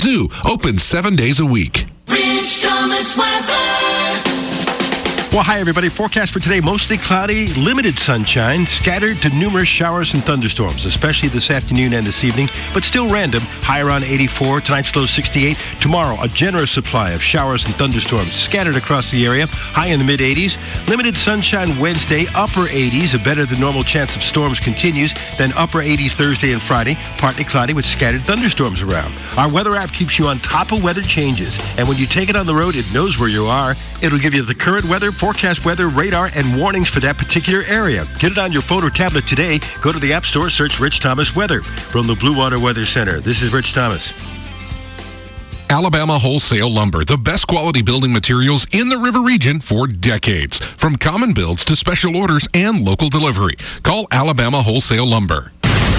Zoo, open 7 days a week. Rich Thomas weather. Well, hi, everybody. Forecast for today, mostly cloudy, limited sunshine, scattered to numerous showers and thunderstorms, especially this afternoon and this evening, but still random. High around 84, tonight's low 68. Tomorrow, a generous supply of showers and thunderstorms scattered across the area, high in the mid-80s. Limited sunshine Wednesday, upper 80s. A better than normal chance of storms continues. Then upper 80s Thursday and Friday, partly cloudy with scattered thunderstorms around. Our weather app keeps you on top of weather changes, and when you take it on the road, it knows where you are. It'll give you the current weather, forecast weather, radar, and warnings for that particular area. Get it on your phone or tablet today. Go to the App Store, search Rich Thomas Weather. From the Blue Water Weather Center, this is Rich Thomas. Alabama Wholesale Lumber, the best quality building materials in the River Region for decades. From common builds to special orders and local delivery. Call Alabama Wholesale Lumber.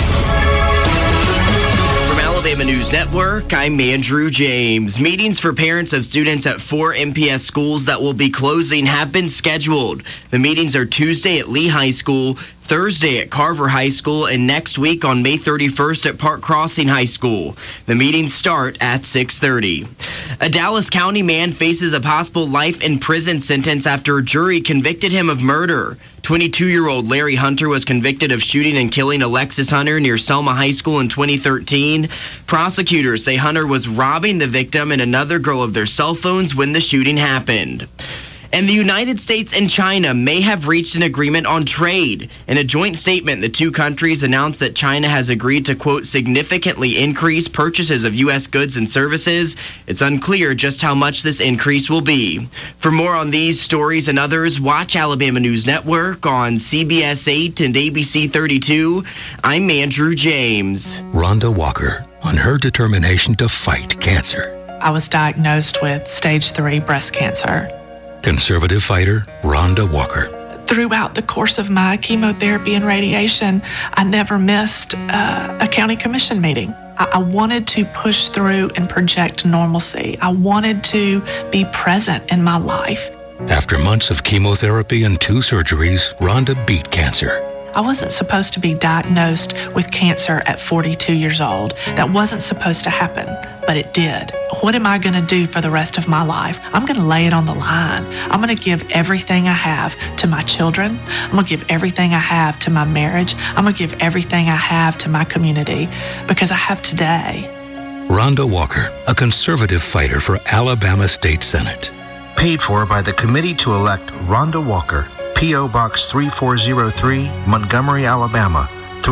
Alabama News Network, I'm Andrew James. Meetings for parents of students at 4 MPS schools that will be closing have been scheduled. The meetings are Tuesday at Lee High School, Thursday at Carver High School, and next week on May 31st at Park Crossing High School. The meetings start at 6:30. A Dallas County man faces a possible life in prison sentence after a jury convicted him of murder. 22-year-old Larry Hunter was convicted of shooting and killing Alexis Hunter near Selma High School in 2013. Prosecutors say Hunter was robbing the victim and another girl of their cell phones when the shooting happened. And the United States and China may have reached an agreement on trade. In a joint statement, the two countries announced that China has agreed to, quote, significantly increase purchases of U.S. goods and services. It's unclear just how much this increase will be. For more on these stories and others, watch Alabama News Network on CBS 8 and ABC 32. I'm Andrew James. Rhonda Walker, on her determination to fight cancer. I was diagnosed with stage 3 breast cancer. Conservative fighter Rhonda Walker. Throughout the course of my chemotherapy and radiation, I never missed a county commission meeting. I wanted to push through and project normalcy. I wanted to be present in my life. After months of chemotherapy and 2 surgeries, Rhonda beat cancer. I wasn't supposed to be diagnosed with cancer at 42 years old. That wasn't supposed to happen, but it did. What am I going to do for the rest of my life? I'm going to lay it on the line. I'm going to give everything I have to my children. I'm going to give everything I have to my marriage. I'm going to give everything I have to my community because I have today. Rhonda Walker, a conservative fighter for Alabama State Senate. Paid for by the Committee to Elect Rhonda Walker. P.O. Box 3403, Montgomery, Alabama,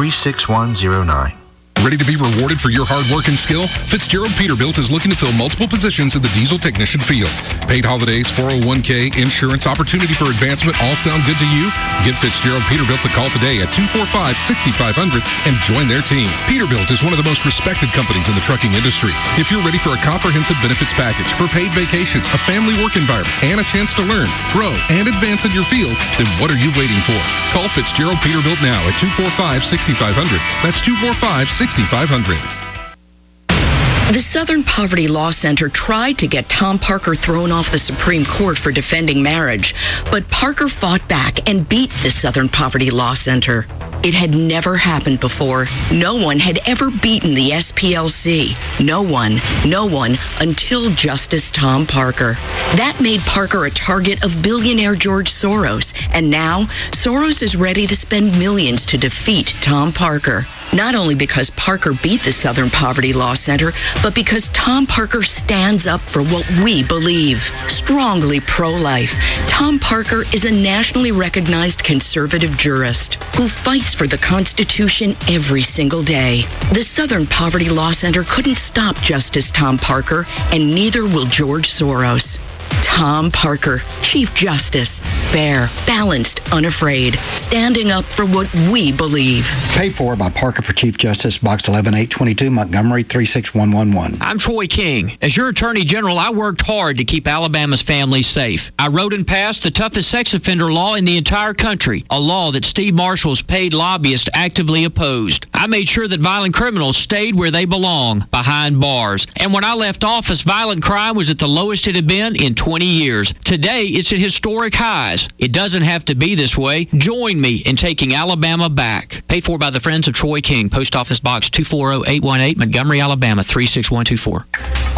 36109. Ready to be rewarded for your hard work and skill? Fitzgerald Peterbilt is looking to fill multiple positions in the diesel technician field. Paid holidays, 401k, insurance, opportunity for advancement all sound good to you? Give Fitzgerald Peterbilt a call today at 245-6500 and join their team. Peterbilt is one of the most respected companies in the trucking industry. If you're ready for a comprehensive benefits package for paid vacations, a family work environment, and a chance to learn, grow, and advance in your field, then what are you waiting for? Call Fitzgerald Peterbilt now at 245-6500. That's 245-6500. The Southern Poverty Law Center tried to get Tom Parker thrown off the Supreme Court for defending marriage, but Parker fought back and beat the Southern Poverty Law Center. It had never happened before. No one had ever beaten the SPLC. No one until Justice Tom Parker. That made Parker a target of billionaire George Soros, and now Soros is ready to spend millions to defeat Tom Parker. Not only because Parker beat the Southern Poverty Law Center, but because Tom Parker stands up for what we believe. Strongly pro-life, Tom Parker is a nationally recognized conservative jurist who fights for the Constitution every single day. The Southern Poverty Law Center couldn't stop Justice Tom Parker, and neither will George Soros. Tom Parker, Chief Justice, fair, balanced, unafraid, standing up for what we believe. Paid for by Parker for Chief Justice, Box 11822, Montgomery 36111. I'm Troy King. As your Attorney General, I worked hard to keep Alabama's families safe. I wrote and passed the toughest sex offender law in the entire country, a law that Steve Marshall's paid lobbyists actively opposed. I made sure that violent criminals stayed where they belong, behind bars. And when I left office, violent crime was at the lowest it had been in 20 years. Today, it's at historic highs. It doesn't have to be this way. Join me in taking Alabama back. Paid for by the Friends of Troy King. Post Office Box 240818, Montgomery, Alabama 36124.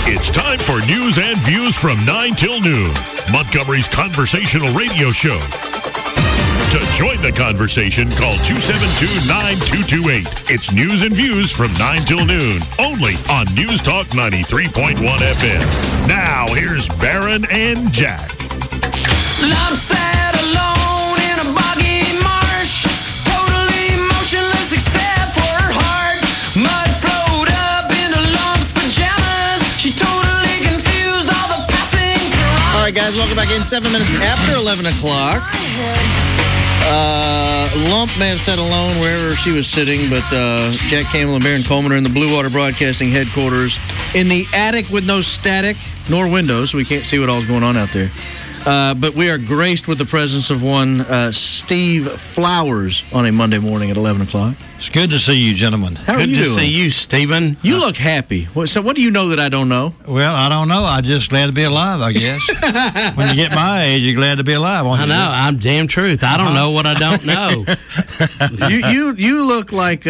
It's time for news and views from 9 till noon. Montgomery's conversational radio show. To join the conversation, call 272-9228. It's news and views from 9 till noon, only on News Talk 93.1 FM. Now, here's Barron and Jack. Love sat alone in a boggy marsh, totally motionless except for her heart. Mud flowed up into Lump's pajamas. She totally confused all the passing piranhas. All right, guys, welcome back in. 7 minutes after 11 o'clock. Lump may have sat alone wherever she was sitting, but Jack Campbell and Barron Coleman are in the Blue Water Broadcasting headquarters in the attic with no static nor windows, so we can't see what all's going on out there. But we are graced with the presence of one Steve Flowers on a Monday morning at 11 o'clock. It's good to see you, gentlemen. How are you doing? Good to see you, Stephen. You look happy. So what do you know that I don't know? Well, I don't know. I'm just glad to be alive, I guess. When you get my age, you're glad to be alive, aren't you? I know. I'm damn truth. I don't know what I don't know. You look like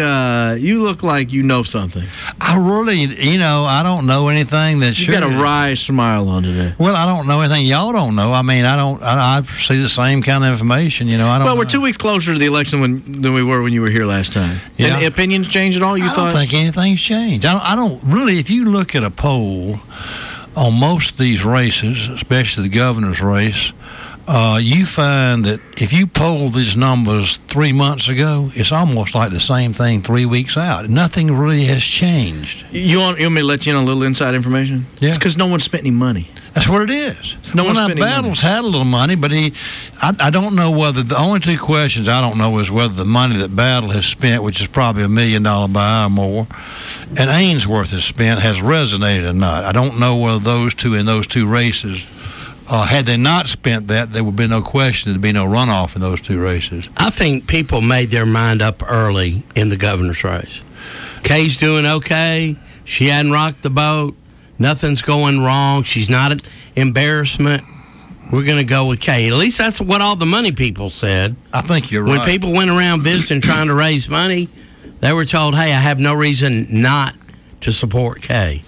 you know something. I really, I don't know anything that you got a wry smile on today. Well, I don't know anything y'all don't know. I mean, I see the same kind of information. I don't. Well, we're 2 weeks closer to the election than we were when you were here last time. Yeah. And opinions changed at all? I don't think anything's changed. I don't really. If you look at a poll on most of these races, especially the governor's race, you find that if you poll these numbers 3 months ago, it's almost like the same thing 3 weeks out. Nothing really has changed. You want me to let you in on a little inside information? Yeah. It's because no one spent any money. That's what it is. No one spent any money. Battles had a little money, but I don't know whether the only two questions I don't know is whether the money that Battle has spent, which is probably $1 million by or more, and Ainsworth has spent, has resonated or not. I don't know whether those two in those two races. Had they not spent that, there would be no question there'd be no runoff in those two races. I think people made their mind up early in the governor's race. Kay's doing okay. She hadn't rocked the boat. Nothing's going wrong. She's not an embarrassment. We're going to go with Kay. At least that's what all the money people said. I think you're right. When people went around visiting trying to raise money, they were told, hey, I have no reason not to support Kay.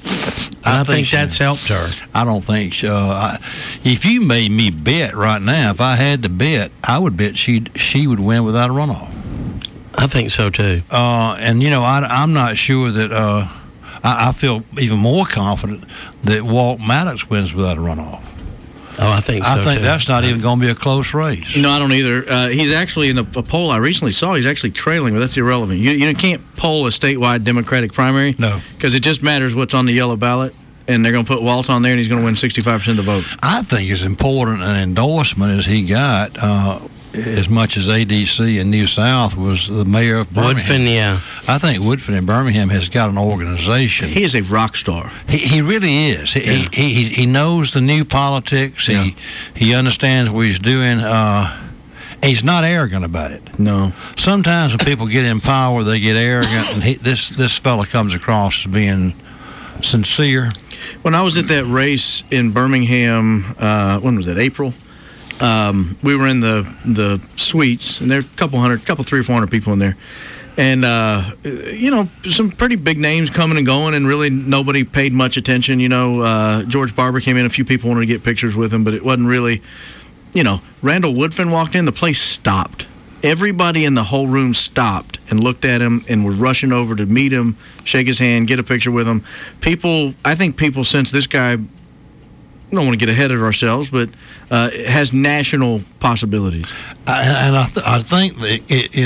I think that's helped her. I don't think so. If you made me bet right now, if I had to bet, I would bet she would win without a runoff. I think so, too. And, I'm not sure that I feel even more confident that Walt Maddox wins without a runoff. Oh, I think so, I think too. that's not even going to be a close race. No, I don't either. He's actually, in a poll I recently saw, he's actually trailing, but that's irrelevant. You can't poll a statewide Democratic primary. No. Because it just matters what's on the yellow ballot, and they're going to put Walt on there, and he's going to win 65% of the vote. I think as important an endorsement as he got, as much as ADC in New South, was the mayor of Birmingham. Woodfin, yeah. I think Woodfin in Birmingham has got an organization. He is a rock star. He really is. He knows the new politics. Yeah. He understands what he's doing. He's not arrogant about it. No. Sometimes when people get in power, they get arrogant, and this fella comes across as being sincere. When I was at that race in Birmingham, when was it, April? We were in the suites, and there were a couple 300 or 400 people in there. And, some pretty big names coming and going, and really nobody paid much attention. George Barber came in, a few people wanted to get pictures with him, but it wasn't really, Randall Woodfin walked in, the place stopped. Everybody in the whole room stopped and looked at him and were rushing over to meet him, shake his hand, get a picture with him. I think people sense this guy, we don't want to get ahead of ourselves, but has national possibilities. And I think that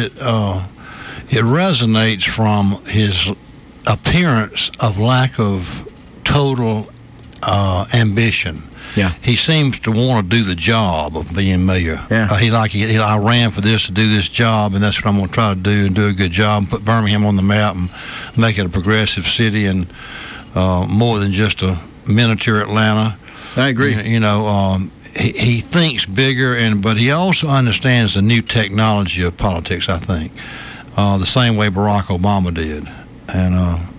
it resonates from his appearance of lack of total ambition. Yeah, he seems to want to do the job of being mayor. Yeah, I ran for this to do this job, and that's what I'm going to try to do and do a good job, and put Birmingham on the map and make it a progressive city and more than just a miniature Atlanta. I agree. He thinks bigger, but he also understands the new technology of politics, I think, the same way Barack Obama did. And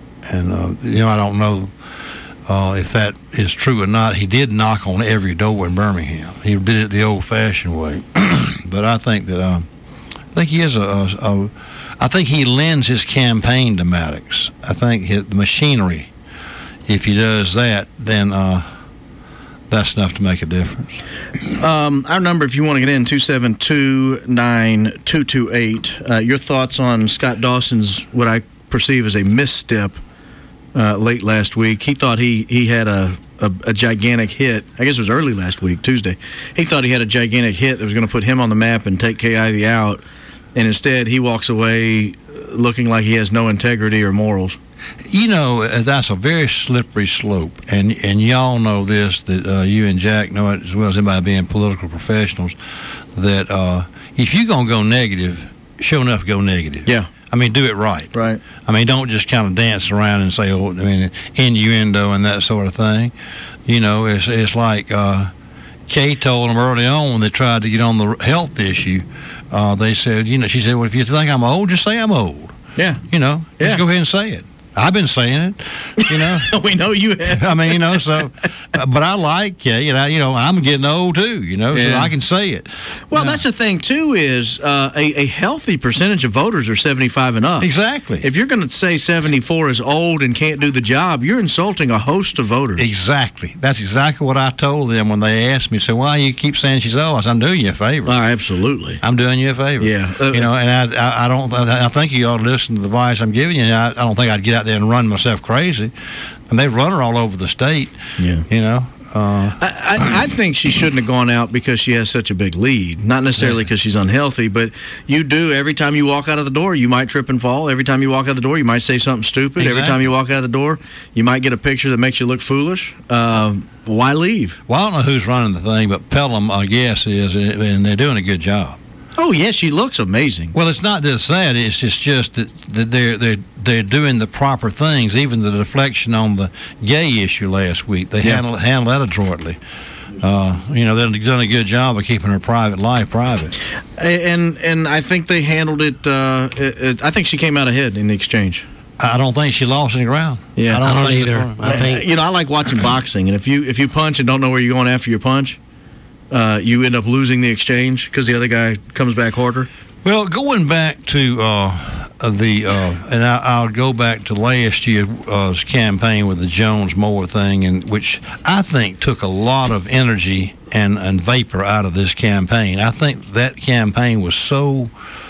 I don't know if that is true or not. He did knock on every door in Birmingham. He did it the old-fashioned way. But I think that he is I think he lends his campaign to Maddox. I think the machinery if he does that, then that's enough to make a difference. Our number, if you want to get in, 272-9228. Your thoughts on Scott Dawson's, what I perceive as a misstep late last week. He thought he had a gigantic hit. I guess it was early last week, Tuesday. He thought he had a gigantic hit that was going to put him on the map and take Kay Ivey out. And instead, he walks away looking like he has no integrity or morals. You know, that's a very slippery slope, and y'all know this, that you and Jack know it as well as anybody being political professionals, that if you're going to go negative, sure enough, go negative. Yeah. I mean, do it right. Right. I mean, don't just kind of dance around and say, innuendo and that sort of thing. You know, it's like Kay told them early on when they tried to get on the health issue, they said, she said, well, if you think I'm old, just say I'm old. Yeah. Just go ahead and say it. I've been saying it, We know you have. I mean, so, but I like Kay, I'm getting old too, so I can say it. Well, that's the thing too, is a healthy percentage of voters are 75 and up. Exactly. If you're going to say 74 is old and can't do the job, you're insulting a host of voters. Exactly. That's exactly what I told them when they asked me, so why you keep saying she's old? I said, I'm doing you a favor. Absolutely. I'm doing you a favor. Yeah. And I think you ought to listen to the advice I'm giving you. I don't think I'd get out there and run myself crazy. And they run her all over the state. Yeah. I think she shouldn't have gone out because she has such a big lead. Not necessarily because she's unhealthy, but you do. Every time you walk out of the door, you might trip and fall. Every time you walk out of the door, you might say something stupid. Exactly. Every time you walk out of the door, you might get a picture that makes you look foolish. Why leave? Well, I don't know who's running the thing, but Pelham, I guess, is, and they're doing a good job. Oh, yeah, she looks amazing. Well, it's not just that. It's just that they're doing the proper things. Even the deflection on the gay issue last week, they handled that adroitly. They've done a good job of keeping her private life private. And I think they handled it. I think she came out ahead in the exchange. I don't think she lost any ground. Yeah, I don't either. I think I like watching boxing, and if you punch and don't know where you're going after your punch, you end up losing the exchange because the other guy comes back harder. Well, going back to and I'll go back to last year's campaign with the Jones-Moore thing, and which I think took a lot of energy and vapor out of this campaign. I think that campaign was so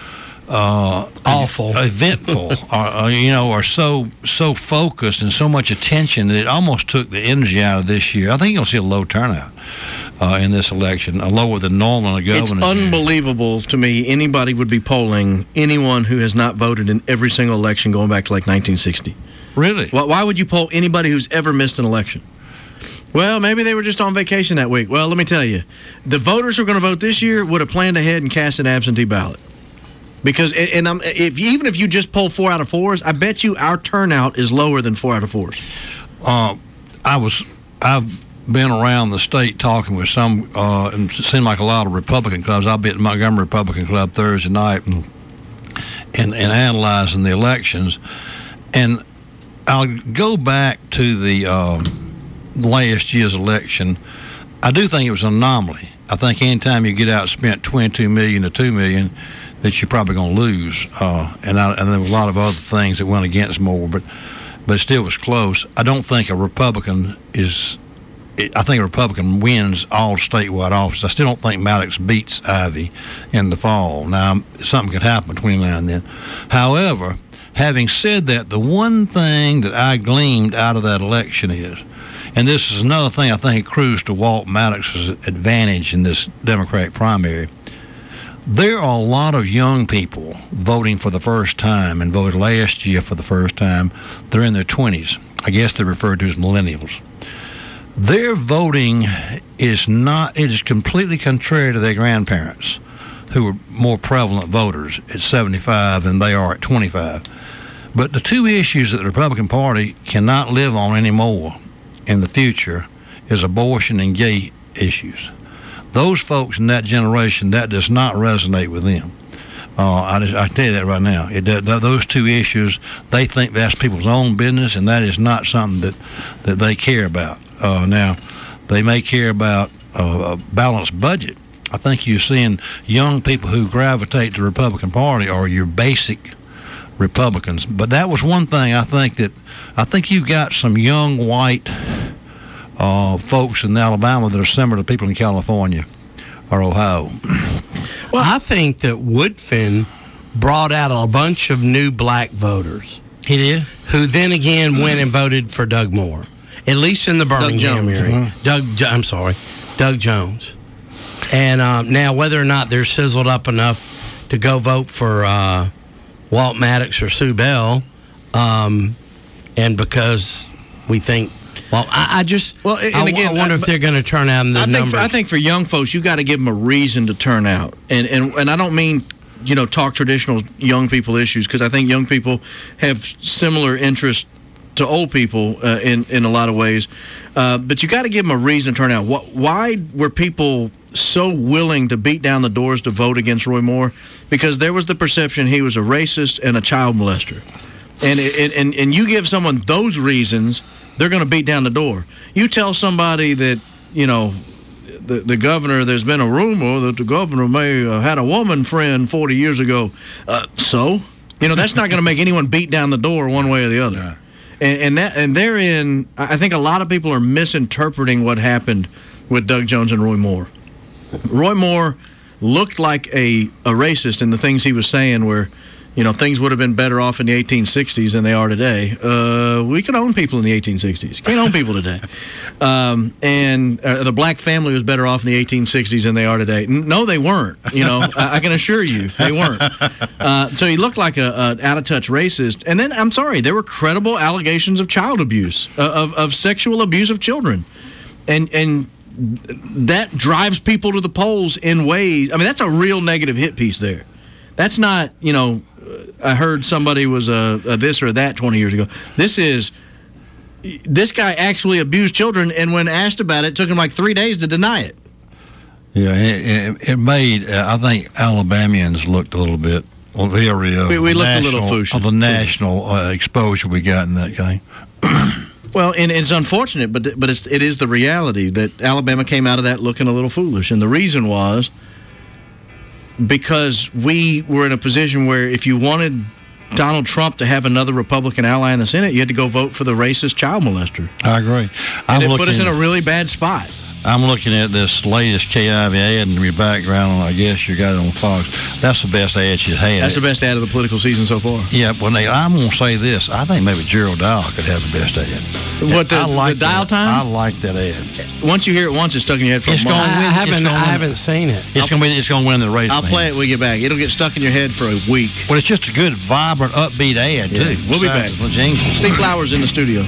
awful, eventful, or so focused and so much attention that it almost took the energy out of this year. I think you're going to see a low turnout in this election, lower than normal in a governor. It's unbelievable to me anybody would be polling anyone who has not voted in every single election going back to like 1960. Really? Why would you poll anybody who's ever missed an election? Well, maybe they were just on vacation that week. Well, let me tell you, the voters who are going to vote this year would have planned ahead and cast an absentee ballot. Because, even if you just poll 4 out of 4s, I bet you our turnout is lower than 4 out of 4s. I've been around the state talking with some, and it seemed like a lot of Republican clubs. I'll be at the Montgomery Republican Club Thursday night and analyzing the elections. And I'll go back to the last year's election. I do think it was an anomaly. I think anytime you get out and spent $22 million to $2 million, that you're probably going to lose. And there were a lot of other things that went against Moore, but it still was close. I don't think a Republican I think a Republican wins all statewide office. I still don't think Maddox beats Ivey in the fall. Now, something could happen between now and then. However, having said that, the one thing that I gleaned out of that election is, and this is another thing I think accrues to Walt Maddox's advantage in this Democratic primary, there are a lot of young people voting for the first time and voted last year for the first time. They're in their 20s. I guess they're referred to as millennials. Their voting is completely contrary to their grandparents, who were more prevalent voters at 75 than they are at 25. But the two issues that the Republican Party cannot live on anymore in the future is abortion and gay issues. Those folks in that generation, that does not resonate with them. I tell you that right now. Those two issues, they think that's people's own business, and that is not something that they care about. Now, they may care about a balanced budget. I think you're seeing young people who gravitate to the Republican Party are your basic Republicans. But that was one thing I think you've got some young white folks in Alabama that are similar to people in California or Ohio. Well, I think that Woodfin brought out a bunch of new black voters. He did? Who then again went and voted for Doug Moore, at least in the Birmingham area. Doug Jones. And now whether or not they're sizzled up enough to go vote for Walt Maddox or Sue Bell, and because we think, well, I wonder if they're going to turn out in the numbers. I think for young folks, you got to give them a reason to turn out, and I don't mean talk traditional young people issues, because I think young people have similar interests to old people in a lot of ways, but you got to give them a reason to turn out. Why were people so willing to beat down the doors to vote against Roy Moore? Because there was the perception he was a racist and a child molester, and you give someone those reasons, they're going to beat down the door. You tell somebody that the governor, there's been a rumor that the governor may have had a woman friend 40 years ago, so that's not going to make anyone beat down the door one way or the other. Yeah. And therein, I think a lot of people are misinterpreting what happened with Doug Jones and Roy Moore. Roy Moore looked like a racist in the things he was saying, where things would have been better off in the 1860s than they are today. We could own people in the 1860s. Can't own people today. And the black family was better off in the 1860s than they are today. No, they weren't. I can assure you they weren't. So he looked like an out-of-touch racist. And then, I'm sorry, there were credible allegations of child abuse, of sexual abuse of children. And that drives people to the polls in ways. I mean, that's a real negative hit piece there. That's not, I heard somebody was a this or that 20 years ago. This guy actually abused children, and when asked about it took him like 3 days to deny it. Yeah, it made, I think, Alabamians looked a little bit leery of we looked a little foolish of the national exposure we got in that game. Well, and it's unfortunate, but it is the reality that Alabama came out of that looking a little foolish, and the reason was because we were in a position where if you wanted Donald Trump to have another Republican ally in the Senate, you had to go vote for the racist child molester. I agree. And it put us in a really bad spot. I'm looking at this latest KIV ad in your background. I guess you got it on Fox. That's the best ad she's had. That's the best ad of the political season so far. Yeah, I'm going to say this. I think maybe Gerald Dial could have the best ad. What, the dial time? I like that ad. Once you hear it once, it's stuck in your head for a month. I haven't seen it. It's going to win the race. I'll play it when we get back. It'll get stuck in your head for a week. Well, it's just a good, vibrant, upbeat ad, too. We'll be back. Steve Flowers in the studio.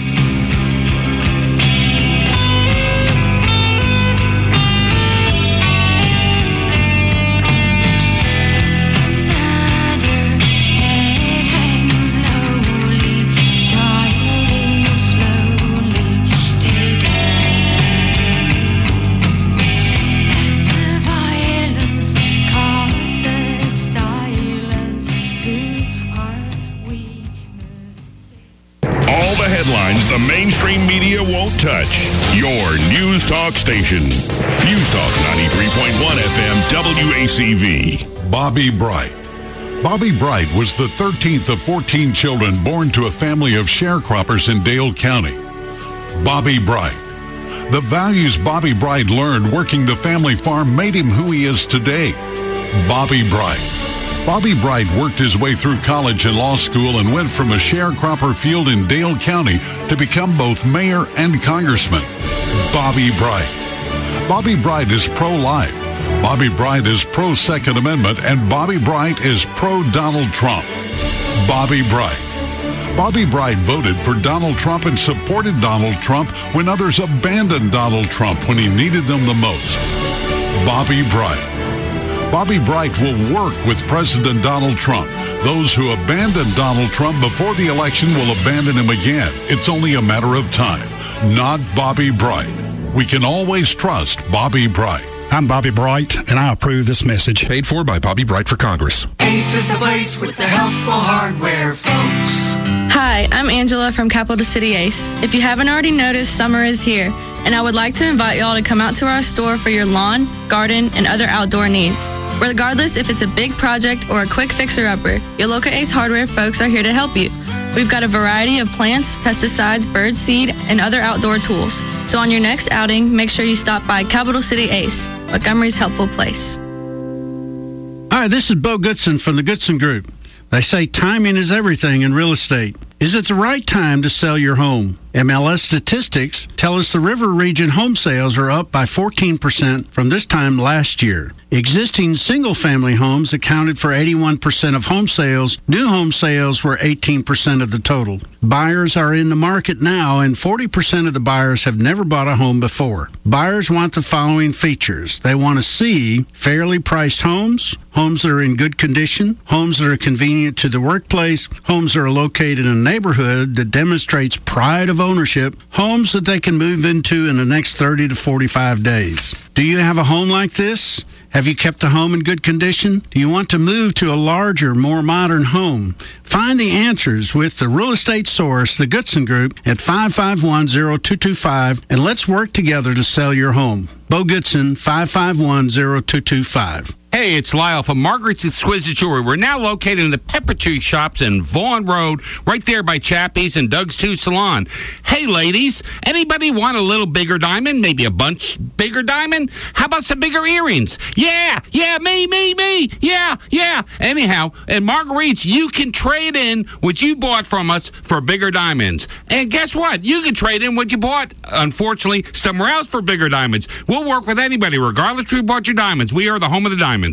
The mainstream media won't touch. Your News Talk station. News Talk 93.1 FM WACV. Bobby Bright. Bobby Bright was the 13th of 14 children born to a family of sharecroppers in Dale County. Bobby Bright. The values Bobby Bright learned working the family farm made him who he is today. Bobby Bright. Bobby Bright worked his way through college and law school and went from a sharecropper field in Dale County to become both mayor and congressman. Bobby Bright. Bobby Bright is pro-life. Bobby Bright is pro-Second Amendment, and Bobby Bright is pro-Donald Trump. Bobby Bright. Bobby Bright voted for Donald Trump and supported Donald Trump when others abandoned Donald Trump when he needed them the most. Bobby Bright. Bobby Bright will work with President Donald Trump. Those who abandoned Donald Trump before the election will abandon him again. It's only a matter of time. Not Bobby Bright. We can always trust Bobby Bright. I'm Bobby Bright, and I approve this message. Paid for by Bobby Bright for Congress. Ace is the place with the helpful hardware, folks. Hi, I'm Angela from Capital City Ace. If you haven't already noticed, summer is here, and I would like to invite y'all to come out to our store for your lawn, garden, and other outdoor needs. Regardless if it's a big project or a quick fixer-upper, your local Ace Hardware folks are here to help you. We've got a variety of plants, pesticides, bird seed, and other outdoor tools. So on your next outing, make sure you stop by Capital City Ace, Montgomery's helpful place. Hi, this is Bo Goodson from the Goodson Group. They say timing is everything in real estate. Is it the right time to sell your home? MLS statistics tell us the River Region home sales are up by 14% from this time last year. Existing single-family homes accounted for 81% of home sales. New home sales were 18% of the total. Buyers are in the market now, and 40% of the buyers have never bought a home before. Buyers want the following features. They want to see fairly priced homes, homes that are in good condition, homes that are convenient to the workplace, homes that are located in a neighborhood that demonstrates pride of ownership, homes that they can move into in the next 30 to 45 days. Do you have a home like this? Have you kept the home in good condition? Do you want to move to a larger, more modern home? Find the answers with the real estate source, the Goodson Group, at 551-0225, and let's work together to sell your home. Bo Goodson, 551-0225. Hey, it's Lyle from Margaret's Exquisite Jewelry. We're now located in the Pepper Tree Shops in Vaughan Road, right there by Chappie's and Doug's 2 Salon. Hey, ladies, anybody want a little bigger diamond? Maybe a bunch bigger diamond? How about some bigger earrings? Yeah, me. Yeah. Anyhow, at Marguerite's, you can trade in what you bought from us for bigger diamonds. And guess what? You can trade in what you bought, unfortunately, somewhere else for bigger diamonds. We'll work with anybody, regardless who bought your diamonds. We are the home of the diamonds.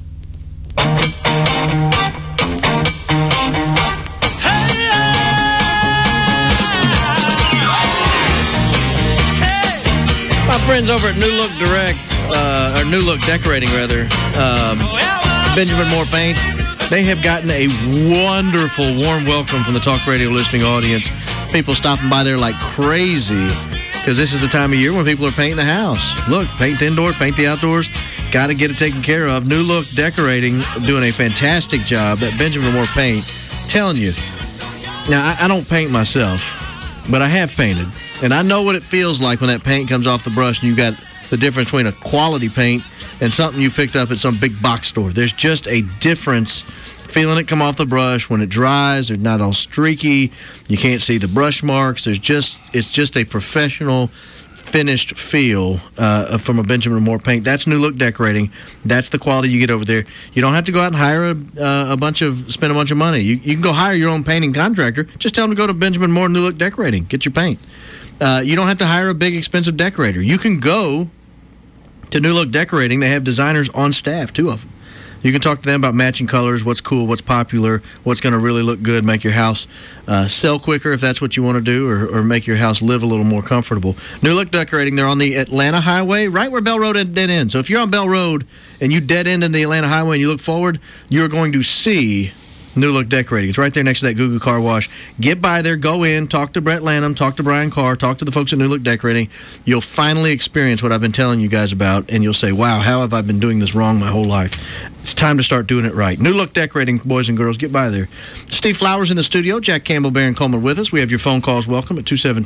My friends over at New Look Direct, or New Look Decorating, rather, Benjamin Moore Paints, they have gotten a wonderful, warm welcome from the talk radio listening audience. People stopping by there like crazy because this is the time of year when people are painting the house. Look, paint the indoors, paint the outdoors. Got to get it taken care of. New Look Decorating doing a fantastic job. That Benjamin Moore Paint, telling you. Now, I don't paint myself, but I have painted. And I know what it feels like when that paint comes off the brush and you got the difference between a quality paint and something you picked up at some big box store. There's just a difference feeling it come off the brush when it dries. It's not all streaky. You can't see the brush marks. It's just a professional finished feel from a Benjamin Moore Paint. That's New Look Decorating. That's the quality you get over there. You don't have to go out and hire spend a bunch of money. You can go hire your own painting contractor. Just tell them to go to Benjamin Moore New Look Decorating. Get your paint. You don't have to hire a big expensive decorator. You can go to New Look Decorating. They have designers on staff, 2 of them. You can talk to them about matching colors, what's cool, what's popular, what's going to really look good, make your house sell quicker if that's what you want to do, or make your house live a little more comfortable. New Look Decorating, they're on the Atlanta Highway, right where Bell Road dead ends. So if you're on Bell Road and you dead end in the Atlanta Highway and you look forward, you're going to see New Look Decorating. It's right there next to that Goo Goo Car Wash. Get by there, go in, talk to Brett Lanham, talk to Brian Carr, talk to the folks at New Look Decorating. You'll finally experience what I've been telling you guys about, and you'll say, wow, how have I been doing this wrong my whole life? It's time to start doing it right. New Look Decorating, boys and girls, get by there. Steve Flowers in the studio, Jack Campbell, Baron Coleman with us. We have your phone calls welcome at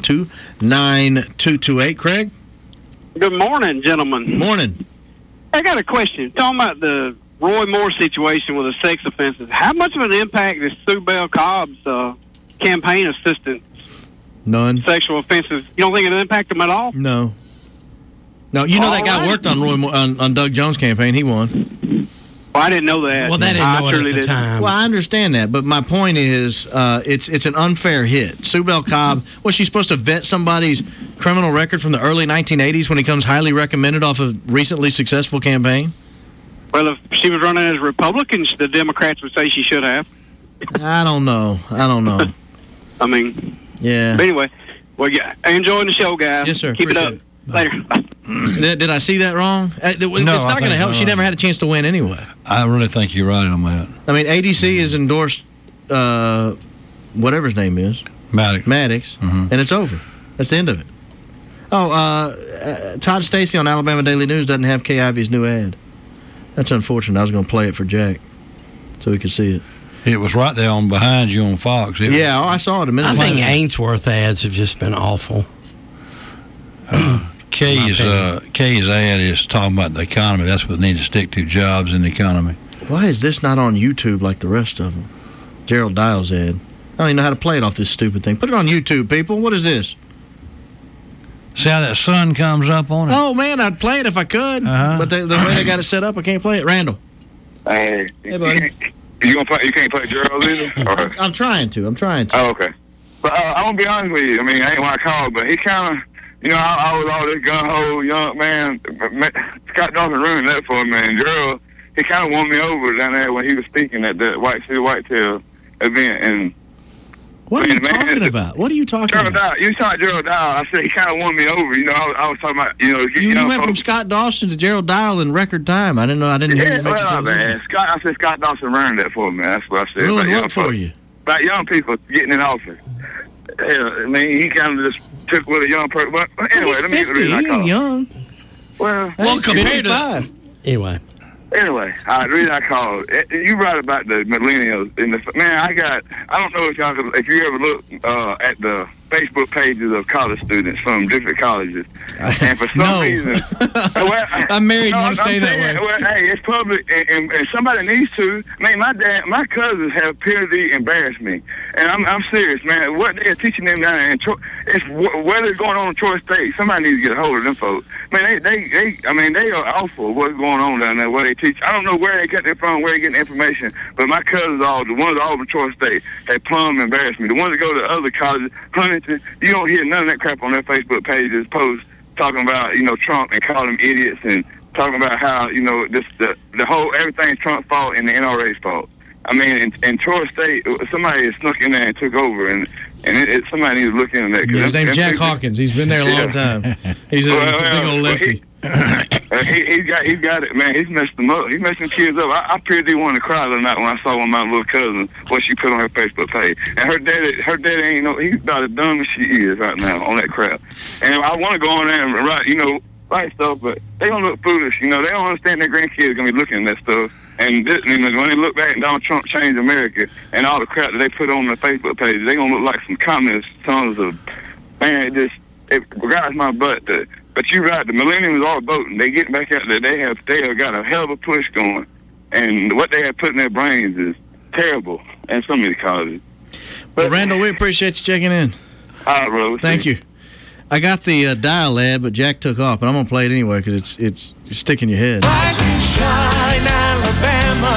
272-9228. Craig? Good morning, gentlemen. Morning. I got a question. Talking about the Roy Moore situation with the sex offenses, how much of an impact is Sue Bell Cobb's campaign assistant? None. Sexual offenses. You don't think it'll impact them at all? No. No, you know that guy worked on Roy Moore, on Doug Jones' campaign. He won. Well, I didn't know that. Well, they didn't know it at the time. Well, I understand that, but my point is it's an unfair hit. Sue Bell Cobb, was she supposed to vet somebody's criminal record from the early 1980s when he comes highly recommended off a recently successful campaign? Well, if she was running as Republican, the Democrats would say she should have. I don't know. I mean, yeah. But anyway, well, yeah, enjoying the show, guys. Yes, sir. Keep it up. Later. Did I see that wrong? It's not going to help. She never had a chance to win anyway. I really think you're right on that. I mean, ADC has endorsed whatever his name is. Maddox. And it's over. That's the end of it. Oh, Todd Stacey on Alabama Daily News doesn't have Kay Ivey's new ad. That's unfortunate. I was going to play it for Jack so he could see it. It was right there on behind you on Fox. I saw it a minute ago. I think Ainsworth ads have just been awful. Kay's ad is talking about the economy. That's what they need to stick to, jobs and the economy. Why is this not on YouTube like the rest of them? Gerald Dial's ad. I don't even know how to play it off this stupid thing. Put it on YouTube, people. What is this? See how that sun comes up on it? Oh, man, I'd play it if I could. But the way they got it set up, I can't play it. Randall. Hey, buddy. You can't play Gerald either? Or? I'm trying to. Oh, okay. But I'm going to be honest with you. I mean, I ain't want to call, but he kind of, I was all this gun-ho young man. Scott Dawson ruined that for me, and Gerald, he kind of won me over down there when he was speaking at the White City Whitetail event. And what are you talking about? What are you talking about? Dial. You talking Gerald Dial. I said he kind of won me over. I was talking about, You went from Scott Dawson to Gerald Dial in record time. I didn't know. I didn't hear you. Man. I said Scott Dawson ruined that for me. That's what I said. Ruined what for you? About young people getting in office. Yeah, I mean, he kind of just took with a young person. But anyway, let me get the reason I called. He young. Well, compared to... Anyway, the reason I called, you write about the millennials. I don't know if you ever look at the Facebook pages of college students from different colleges. And for some reason... I'm married, want to stay that way. Well, hey, it's public, and somebody needs to. Man, my cousins have periodically embarrassed me. And I'm serious, man. What they're teaching them down there, it's what is going on in Troy State. Somebody needs to get a hold of them folks. Man, they are awful what's going on down there, what they teach. I don't know where they get it from, where they get the information, but my cousins, the ones all over Troy State, have plumb embarrassed me. The ones that go to other colleges, Huntington, you don't hear none of that crap on their Facebook pages, posts talking about, Trump and calling them idiots and talking about how, the whole, everything's Trump's fault and the NRA's fault. I mean, in Troy State, somebody snuck in there and took over, and somebody needs to look into that. His name's Jack Hawkins. He's been there a long time. He's a big old lefty. He's got it, man. He's messed them up. He's messing kids up. I pretty wanted to cry the night when I saw one of my little cousins, what she put on her Facebook page. And her daddy ain't he's about as dumb as she is right now on that crap. And I want to go on there and write stuff, but they don't look foolish. They don't understand their grandkids are going to be looking at that stuff. And when they look back and Donald Trump changed America and all the crap that they put on the Facebook page, they're going to look like some communist sons of, man, it grinds my butt. But you're right, the millennials are voting. They getting back out there. They have got a hell of a push going. And what they have put in their brains is terrible in so many colleges. Well, Randall, we appreciate you checking in. All right, bro. Thank you. I got the dial ad, but Jack took off, but I'm going to play it anyway because it's sticking your head. Rise and shine, Alabama.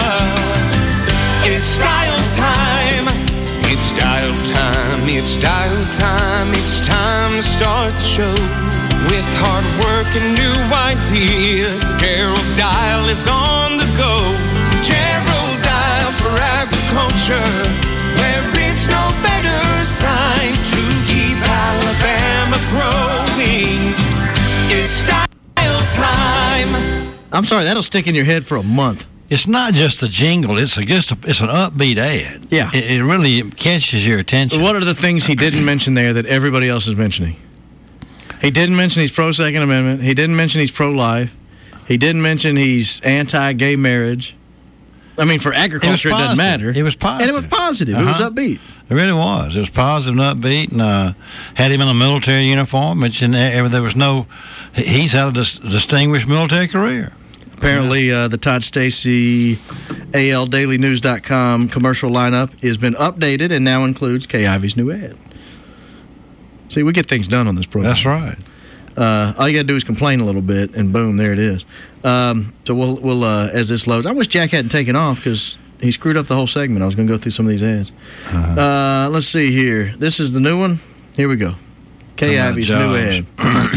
It's style time. It's style time. It's style time. It's time to start the show. With hard work and new ideas, Gerald Dial is on the go. Gerald Dial for agriculture. There is no better sign to keep Alabama growing. It's style time. I'm sorry, that'll stick in your head for a month. It's not just a jingle. It's an upbeat ad. Yeah. It really catches your attention. What are the things he didn't mention there that everybody else is mentioning? He didn't mention he's pro-Second Amendment. He didn't mention he's pro-life. He didn't mention he's anti-gay marriage. I mean, for agriculture, it doesn't matter. It was positive. And it was positive. It was upbeat. It really was. It was positive and upbeat, and had him in a military uniform. There was no... He's had a distinguished military career. Apparently, the Todd Stacey ALDailyNews.com commercial lineup has been updated and now includes Kay Ivey's new ad. See, we get things done on this program. That's right. All you got to do is complain a little bit, and boom, there it is. So we'll as this loads. I wish Jack hadn't taken off because he screwed up the whole segment. I was going to go through some of these ads. Let's see here. This is the new one. Here we go. Kay Ivey's new ad.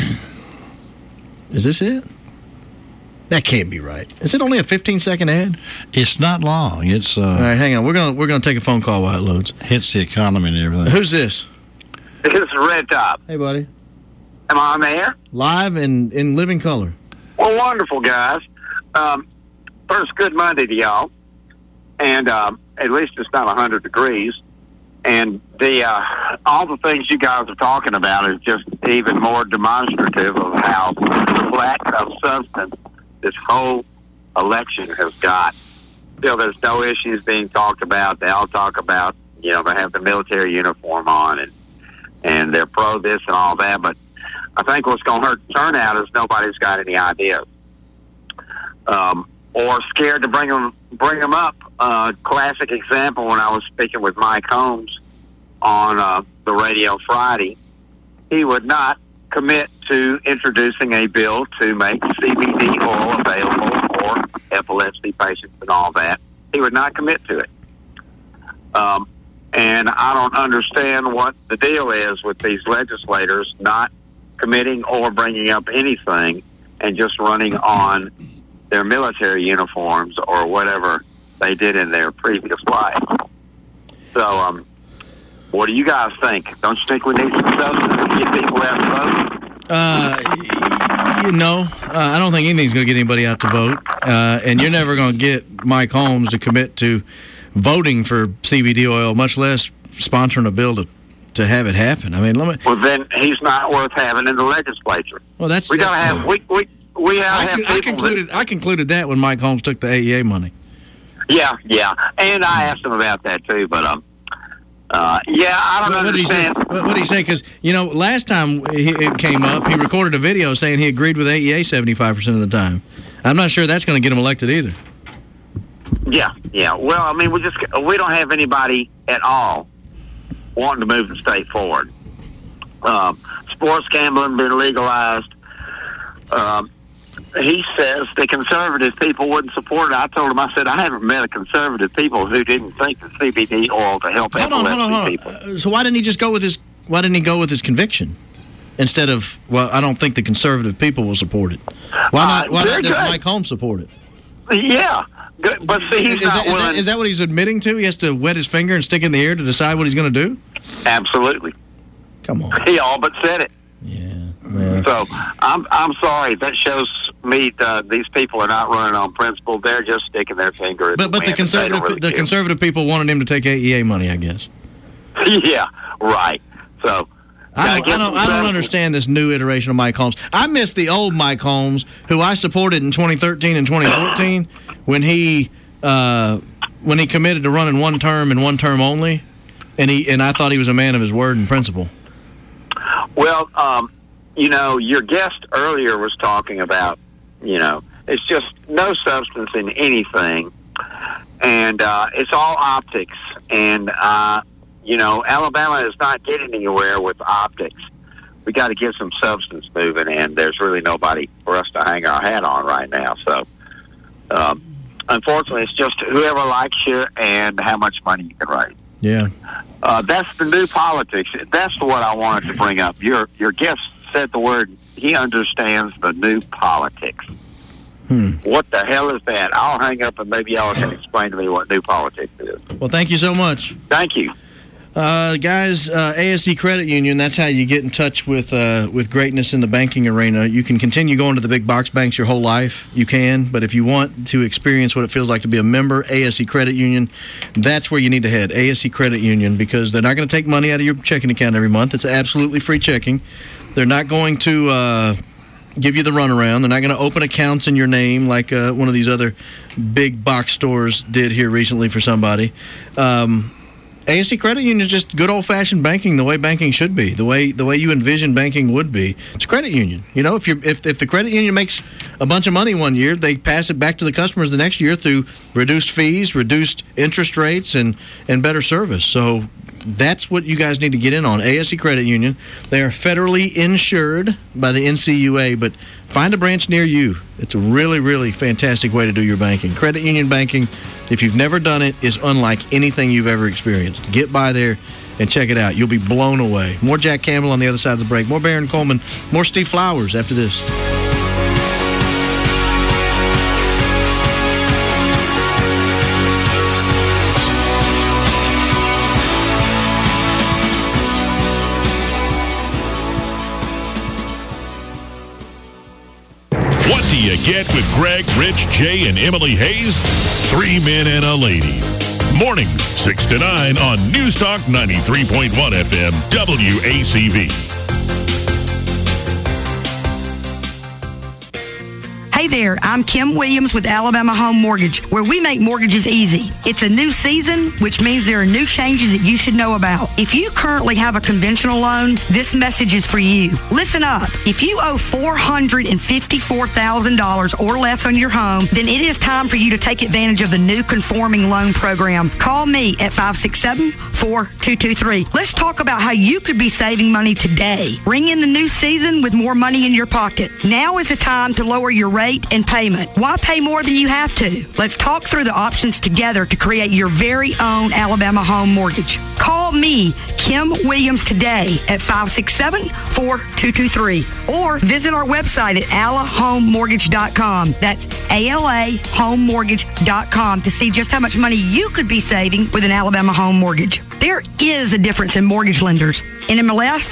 Is this it? That can't be right. Is it only a 15-second ad? It's not long. It's all right. Hang on. We're gonna take a phone call while it loads. Hits the economy and everything. Who's this? This is Red Top. Hey, buddy. Am I on the air? Live and in living color. Well, wonderful, guys. First, good Monday to y'all. And at least it's not 100 degrees. And all the things you guys are talking about is just even more demonstrative of how lack of substance this whole election has got. Still, there's no issues being talked about. They all talk about, they have the military uniform on and they're pro this and all that. But I think what's going to hurt the turnout is nobody's got any ideas, or scared to bring them up. Classic example, when I was speaking with Mike Holmes on the radio Friday, he would not commit to introducing a bill to make CBD oil available for epilepsy patients and all that. He would not commit to it. And I don't understand what the deal is with these legislators not committing or bringing up anything and just running on their military uniforms or whatever they did in their previous life. So, what do you guys think? Don't you think we need some substance to get people out to vote? I don't think anything's going to get anybody out to vote. And you're never going to get Mike Holmes to commit to voting for CBD oil, much less sponsoring a bill to have it happen. I mean, well, then he's not worth having in the legislature. Well, that's we got to have I concluded that when Mike Holmes took the AEA money. Yeah, and I asked him about that too, but I don't understand. What did he say? Because last time it came up, he recorded a video saying he agreed with AEA 75% of the time. I'm not sure that's going to get him elected either. Yeah. Well, I mean, we don't have anybody at all wanting to move the state forward. Sports gambling been legalized. He says the conservative people wouldn't support it. I told him, I said, I haven't met a conservative people who didn't think that CBD oil to help epilepsy people. So why didn't he just go with his? Why didn't he go with his conviction instead of? Well, I don't think the conservative people will support it. Why not? Why not does Mike Holmes support it? Yeah, good. But see, he's not willing. Is that what he's admitting to? He has to wet his finger and stick in the air to decide what he's going to do? Absolutely. Come on. He all but said it. Yeah. So I'm sorry. That shows me these people are not running on principle. They're just sticking their finger in But the conservative people wanted him to take AEA money, I guess. Yeah, right. So I don't understand this new iteration of Mike Holmes. I miss the old Mike Holmes, who I supported in 2013 and 2014 when he committed to running one term and one term only, and I thought he was a man of his word and principle. Well, your guest earlier was talking about, it's just no substance in anything, and it's all optics. And, Alabama is not getting anywhere with optics. We got to get some substance moving, and there's really nobody for us to hang our hat on right now. So, unfortunately, it's just whoever likes you and how much money you can raise. Yeah. That's the new politics. That's what I wanted to bring up. Your guest said the word, he understands the new politics. What the hell is that? I'll hang up and maybe y'all can explain to me what new politics is. Well, thank you so much. Thank you. Guys, ASC Credit Union, that's how you get in touch with greatness in the banking arena. You can continue going to the big box banks your whole life. You can, but if you want to experience what it feels like to be a member, ASC Credit Union, that's where you need to head, ASC Credit Union, because they're not going to take money out of your checking account every month. It's absolutely free checking. They're not going to give you the runaround. They're not going to open accounts in your name like one of these other big box stores did here recently for somebody. ASC Credit Union is just good old-fashioned banking, the way banking should be, the way you envision banking would be. It's a credit union. If the credit union makes a bunch of money one year, they pass it back to the customers the next year through reduced fees, reduced interest rates, and better service. So that's what you guys need to get in on, ASC Credit Union. They are federally insured by the NCUA, but find a branch near you. It's a really, really fantastic way to do your banking. Credit union banking, if you've never done it, is unlike anything you've ever experienced. Get by there and check it out. You'll be blown away. More Jack Campbell on the other side of the break. More Baron Coleman. More Steve Flowers after this. What do you get with Greg, Rich, Jay, and Emily Hayes? 3 men and a lady. Mornings, 6 to 9 on News Talk 93.1 FM, WACV. Hey Hi there, I'm Kim Williams with Alabama Home Mortgage, where we make mortgages easy. It's a new season, which means there are new changes that you should know about. If you currently have a conventional loan, this message is for you. Listen up. If you owe $454,000 or less on your home, then it is time for you to take advantage of the new conforming loan program. Call me at 567-4223. Let's talk about how you could be saving money today. Ring in the new season with more money in your pocket. Now is the time to lower your rate and payment. Why pay more than you have to? Let's talk through the options together to create your very own Alabama home mortgage. Call me, Kim Williams, today at 567-4223 or visit our website at alahomemortgage.com. That's alahomemortgage.com to see just how much money you could be saving with an Alabama home mortgage. There is a difference in mortgage lenders. NMLS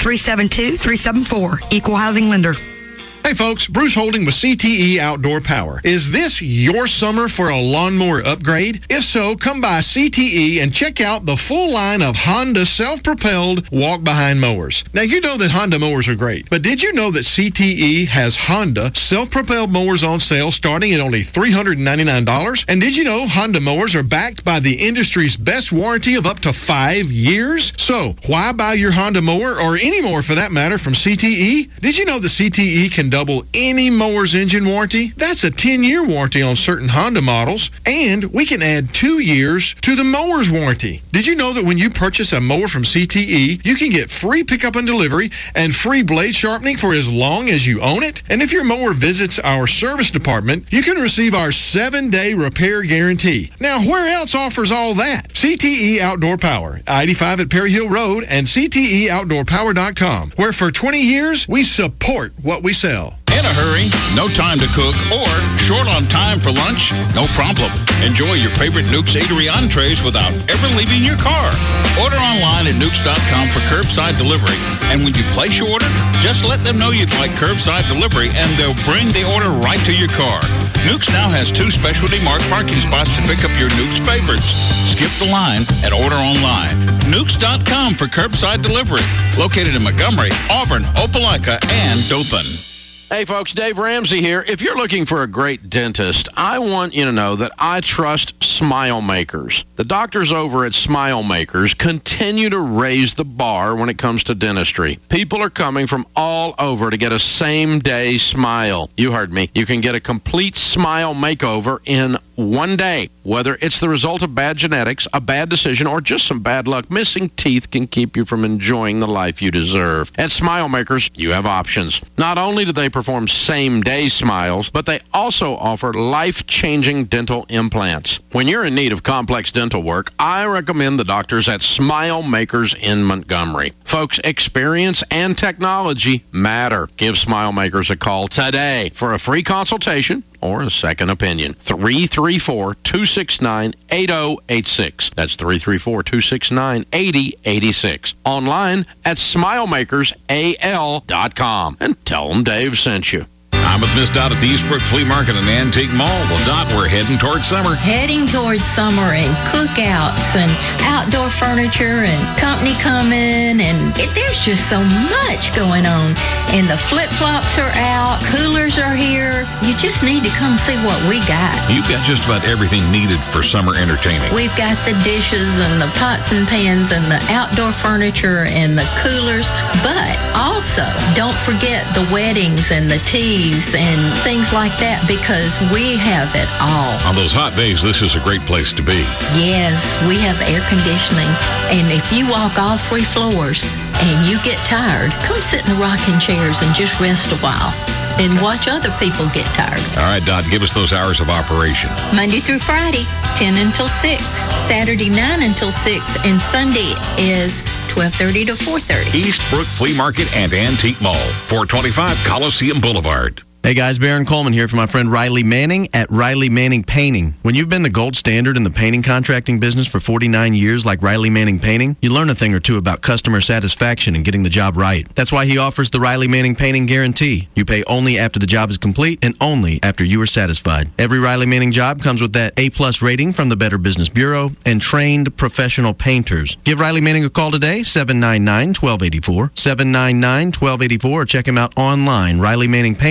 372374, Equal Housing Lender. Hey folks, Bruce Holding with CTE Outdoor Power. Is this your summer for a lawnmower upgrade? If so, come by CTE and check out the full line of Honda self-propelled walk-behind mowers. Now, you know that Honda mowers are great, but did you know that CTE has Honda self-propelled mowers on sale starting at only $399? And did you know Honda mowers are backed by the industry's best warranty of up to 5 years? So, why buy your Honda mower, or any mower for that matter, from CTE? Did you know that CTE can double any mower's engine warranty? That's a 10-year warranty on certain Honda models, and we can add 2 years to the mower's warranty. Did you know that when you purchase a mower from CTE, you can get free pickup and delivery and free blade sharpening for as long as you own it? And if your mower visits our service department, you can receive our 7-day repair guarantee. Now, where else offers all that? CTE Outdoor Power, I-85 at Perry Hill Road, and CTEOutdoorPower.com, where for 20 years, we support what we sell. In a hurry, no time to cook, or short on time for lunch? No problem. Enjoy your favorite Nukes Eatery entrees without ever leaving your car. Order online at Nukes.com for curbside delivery. And when you place your order, just let them know you'd like curbside delivery, and they'll bring the order right to your car. Nukes now has 2 specialty marked parking spots to pick up your Nukes favorites. Skip the line and order online. Nukes.com for curbside delivery. Located in Montgomery, Auburn, Opelika, and Dothan. Hey folks, Dave Ramsey here. If you're looking for a great dentist, I want you to know that I trust Smile Makers. The doctors over at Smile Makers continue to raise the bar when it comes to dentistry. People are coming from all over to get a same-day smile. You heard me. You can get a complete smile makeover in 1 day. Whether it's the result of bad genetics, a bad decision, or just some bad luck, missing teeth can keep you from enjoying the life you deserve. At Smile Makers, you have options. Not only do they perform same-day smiles, but they also offer life-changing dental implants. When you're in need of complex dental work, I recommend the doctors at Smile Makers in Montgomery. Folks, experience and technology matter. Give Smile Makers a call today for a free consultation or a second opinion. 334-269-8086. That's 334-269-8086. Online at SmileMakersAL.com. And tell them Dave sent you. I'm with Miss Dot at the Eastbrook Flea Market and Antique Mall. Well, Dot, we're heading towards summer. Heading towards summer and cookouts and outdoor furniture and company coming, and there's just so much going on. And the flip-flops are out, coolers are here. You just need to come see what we got. You've got just about everything needed for summer entertaining. We've got the dishes and the pots and pans and the outdoor furniture and the coolers, but also don't forget the weddings and the teas and things like that, because we have it all. On those hot days, this is a great place to be. Yes, we have air conditioning, and if you walk all 3 floors and you get tired, come sit in the rocking chairs and just rest a while and watch other people get tired. All right, Dot, give us those hours of operation. Monday through Friday, 10 until 6. Saturday, 9 until 6. And Sunday is 12:30 to 4:30. Eastbrook Flea Market and Antique Mall, 425 Coliseum Boulevard. Hey guys, Baron Coleman here for my friend Riley Manning at Riley Manning Painting. When you've been the gold standard in the painting contracting business for 49 years like Riley Manning Painting, you learn a thing or two about customer satisfaction and getting the job right. That's why he offers the Riley Manning Painting Guarantee. You pay only after the job is complete and only after you are satisfied. Every Riley Manning job comes with that A+ rating from the Better Business Bureau and trained professional painters. Give Riley Manning a call today, 799-1284, 799-1284, or check him out online, RileyManningPainting.com.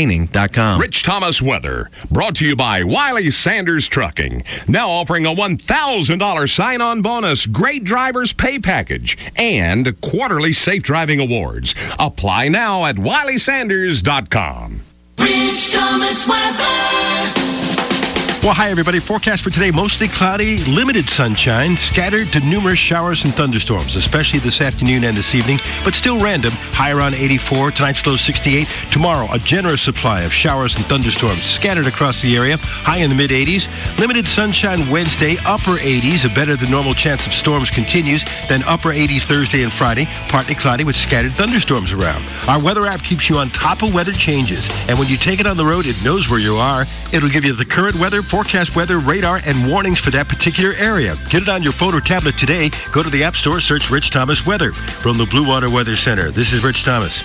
RichThomasWeather.com. Rich Thomas Weather, brought to you by Wiley Sanders Trucking. Now offering a $1,000 sign-on bonus, great driver's pay package, and quarterly safe driving awards. Apply now at WileySanders.com. Rich Thomas Weather. Well, hi, everybody. Forecast for today, mostly cloudy, limited sunshine, scattered to numerous showers and thunderstorms, especially this afternoon and this evening, but still random. High around 84. Tonight's low 68. Tomorrow, a generous supply of showers and thunderstorms scattered across the area. High in the mid-80s. Limited sunshine Wednesday, upper 80s. A better than normal chance of storms continues. Then upper 80s Thursday and Friday. Partly cloudy with scattered thunderstorms around. Our weather app keeps you on top of weather changes. And when you take it on the road, it knows where you are. It'll give you the current weather, forecast weather, radar, and warnings for that particular area. Get it on your phone or tablet today. Go to the App Store, search Rich Thomas Weather. From the Blue Water Weather Center, this is Rich Thomas.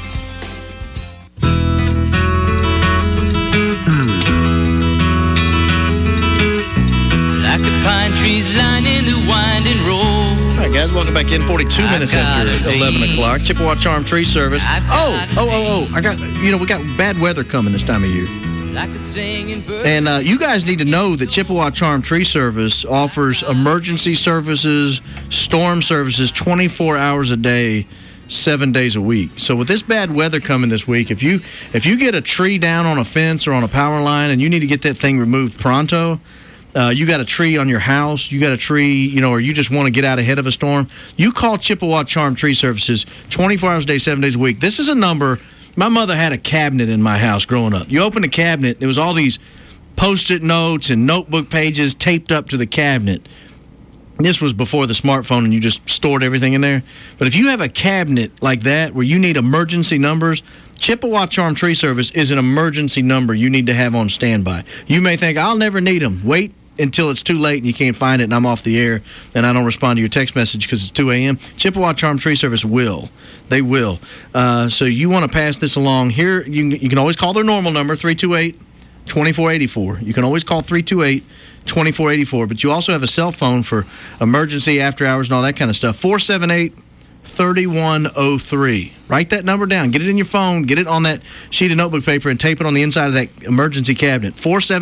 Like the pine trees lining the winding road. All right, guys, welcome back in. 42 minutes after 11 o'clock. Chippewa Charm Tree Service. I got, we got bad weather coming this time of year. Like a singing bird. And you guys need to know that Chippewa Charm Tree Service offers emergency services, storm services 24 hours a day, 7 days a week. So with this bad weather coming this week, if you get a tree down on a fence or on a power line and you need to get that thing removed pronto, you got a tree on your house, you got a tree, or you just want to get out ahead of a storm, you call Chippewa Charm Tree Services 24 hours a day, 7 days a week. This is a number. My mother had a cabinet in my house growing up. You open the cabinet, there was all these Post-it notes and notebook pages taped up to the cabinet. This was before the smartphone and you just stored everything in there. But if you have a cabinet like that where you need emergency numbers, Chippewa Charm Tree Service is an emergency number you need to have on standby. You may think, I'll never need them. Wait until it's too late and you can't find it and I'm off the air and I don't respond to your text message because it's 2 a.m. Chippewa Charm Tree Service will. They will. So you want to pass this along. Here, you can always call their normal number, 328-2484. You can always call 328-2484. But you also have a cell phone for emergency, after hours, and all that kind of stuff. 478-3103. Write that number down. Get it in your phone. Get it on that sheet of notebook paper and tape it on the inside of that emergency cabinet.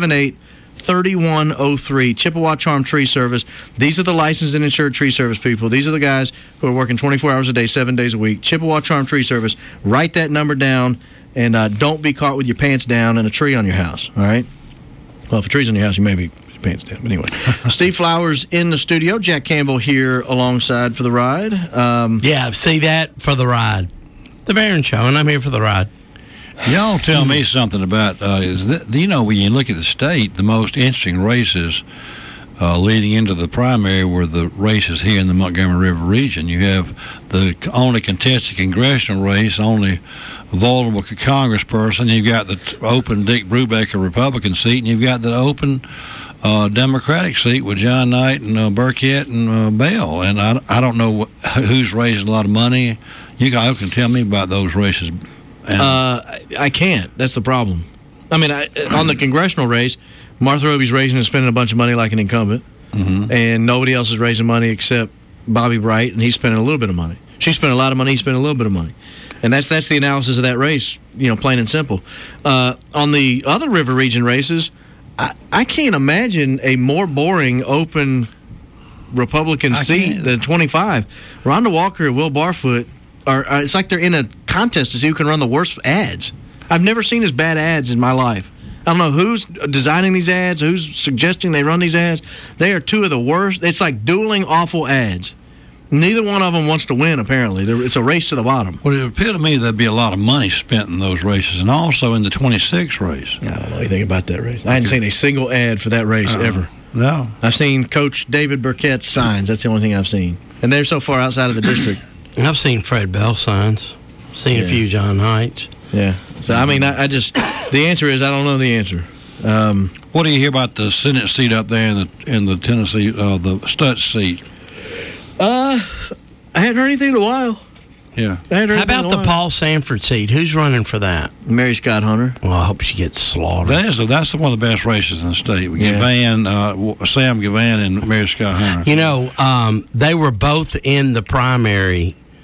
478-3103, Chippewa Charm Tree Service. These are the licensed and insured tree service people. These are the guys who are working 24 hours a day, 7 days a week. Chippewa Charm Tree Service. Write that number down, and don't be caught with your pants down and a tree on your house, all right? Well, if a tree's on your house, you may be with your pants down. But anyway, Steve Flowers in the studio. Jack Campbell here alongside for the ride. Yeah, see that for the ride. The Barron Show, and I'm here for the ride. Y'all tell me something about, when you look at the state, the most interesting races leading into the primary were the races here in the Montgomery River region. You have the only contested congressional race, only vulnerable congressperson. You've got the open Dick Brubaker Republican seat, and you've got the open Democratic seat with John Knight and Burkett and Bell. And I don't know who's raising a lot of money. You guys can tell me about those races. I can't. That's the problem. I mean, on the congressional race, Martha Roby's raising and spending a bunch of money like an incumbent, and nobody else is raising money except Bobby Bright, and he's spending a little bit of money. She spent a lot of money, he spent a little bit of money. And that's the analysis of that race, plain and simple. On the other river region races, I can't imagine a more boring open Republican seat than 25. Rhonda Walker and Will Barfoot it's like they're in a contest to see who can run the worst ads. I've never seen as bad ads in my life. I don't know who's designing these ads, who's suggesting they run these ads. They are two of the worst. It's like dueling awful ads. Neither one of them wants to win, apparently. It's a race to the bottom. Well, it appeared to me there'd be a lot of money spent in those races, and also in the 26 race. Yeah, I don't know anything about that race. I hadn't seen a single ad for that race ever. No. I've seen Coach David Burkett's signs. That's the only thing I've seen. And they're so far outside of the district. I've seen Fred Bell signs. Seen a few John Heights. Yeah. So, I mean, I just, the answer is I don't know the answer. What do you hear about the Senate seat up there in the Tennessee, the Stutz seat? I hadn't heard anything in a while. Yeah. How about the Paul Sanford seat? Who's running for that? Mary Scott Hunter. Well, I hope she gets slaughtered. That's one of the best races in the state. Sam Gavan and Mary Scott Hunter. They were both in the primary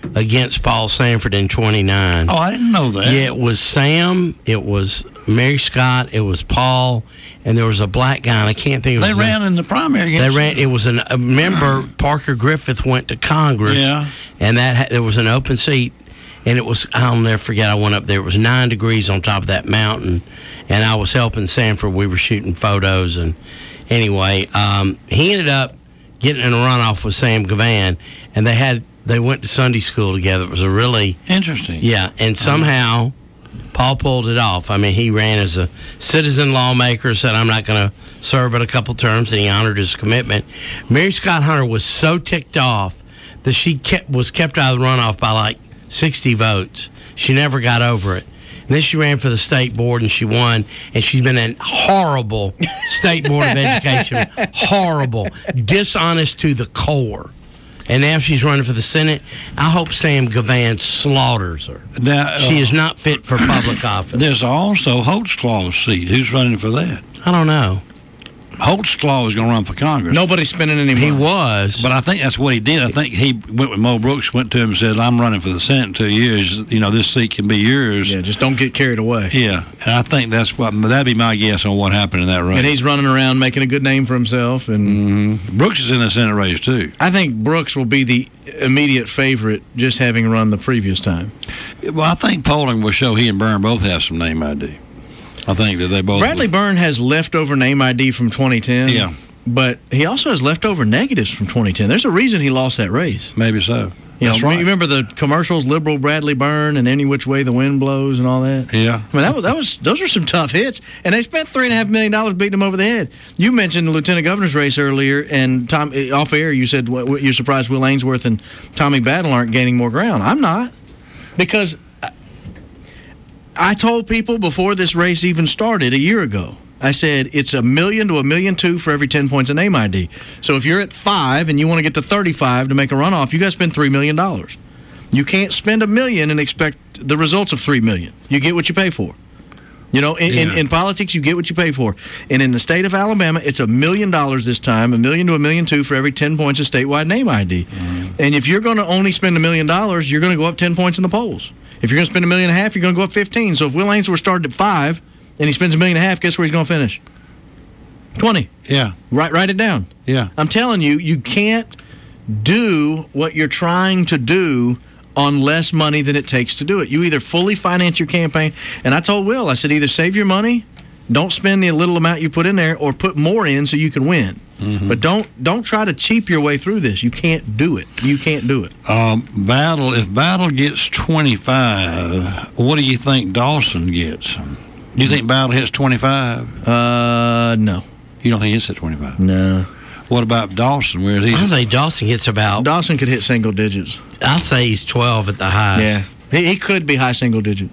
against Paul Sanford in 29. Oh, I didn't know that. Yeah, it was Sam, it was Mary Scott, it was Paul, and there was a black guy, and I can't think of his They name. ran in the primary against It was a member, Parker Griffith went to Congress, Yeah. and there was an open seat, and it was, I'll never forget, I went up there, it was 9 degrees on top of that mountain, and I was helping Sanford, we were shooting photos, and anyway, he ended up getting in a runoff with Sam Gavan, and they went to Sunday school together. It was a really interesting. Yeah, and somehow Paul pulled it off. I mean, he ran as a citizen lawmaker, said, I'm not going to serve but a couple terms, and he honored his commitment. Mary Scott Hunter was so ticked off that she was kept out of the runoff by like 60 votes. She never got over it. And then she ran for the state board, and she won. And she's been a horrible state board of education. Horrible. Dishonest to the core. And now she's running for the Senate. I hope Sam Gavan slaughters her. Now, She is not fit for public office. There's also Holtzclaw's seat. Who's running for that? I don't know. Holtzclaw is going to run for Congress. Nobody's spending any money. He was. But I think that's what he did. I think he went with Mo Brooks, went to him and said, I'm running for the Senate in 2 years. You know, this seat can be yours. Yeah, just don't get carried away. Yeah. And I think that'd be my guess on what happened in that race. And he's running around making a good name for himself. And Brooks is in the Senate race, too. I think Brooks will be the immediate favorite, just having run the previous time. Well, I think polling will show he and Byrne both have some name ID. I think that they both. Bradley Byrne has leftover name ID from 2010. Yeah. But he also has leftover negatives from 2010. There's a reason he lost that race. Maybe so. You remember the commercials, liberal Bradley Byrne and Any Which Way the Wind Blows and all that? Yeah. I mean, those were some tough hits, and they spent $3.5 million beating him over the head. You mentioned the lieutenant governor's race earlier, and Tom, off air, you said you're surprised Will Ainsworth and Tommy Battle aren't gaining more ground. I'm not, because I told people before this race even started a year ago, I said it's $1 million to $1.2 million for every 10 points of name ID. So if you're at 5 and you want to get to 35 to make a runoff, you got to spend $3 million. You can't spend $1 million and expect the results of $3 million. You get what you pay for. You know, in politics, you get what you pay for. And in the state of Alabama, it's $1 million this time, $1 million to $1.2 million for every 10 points of statewide name ID. And if you're going to only spend $1 million, you're going to go up 10 points in the polls. If you're going to spend $1.5 million, you're going to go up 15. So if Will Ainsworth started at 5 and he spends $1.5 million, guess where he's going to finish? 20. Yeah. Write it down. Yeah. I'm telling you, you can't do what you're trying to do on less money than it takes to do it. You either fully finance your campaign, and I told Will, I said, either save your money, don't spend the little amount you put in there, or put more in so you can win. But don't try to cheap your way through this. You can't do it. You can't do it. If Battle gets 25, what do you think Dawson gets? Do you think Battle hits 25? No. You don't think he hits at 25? No. What about Dawson? Where is he? I think Dawson hits about. Dawson could hit single digits. I'll say he's 12 at the highest. Yeah. He could be high single digit.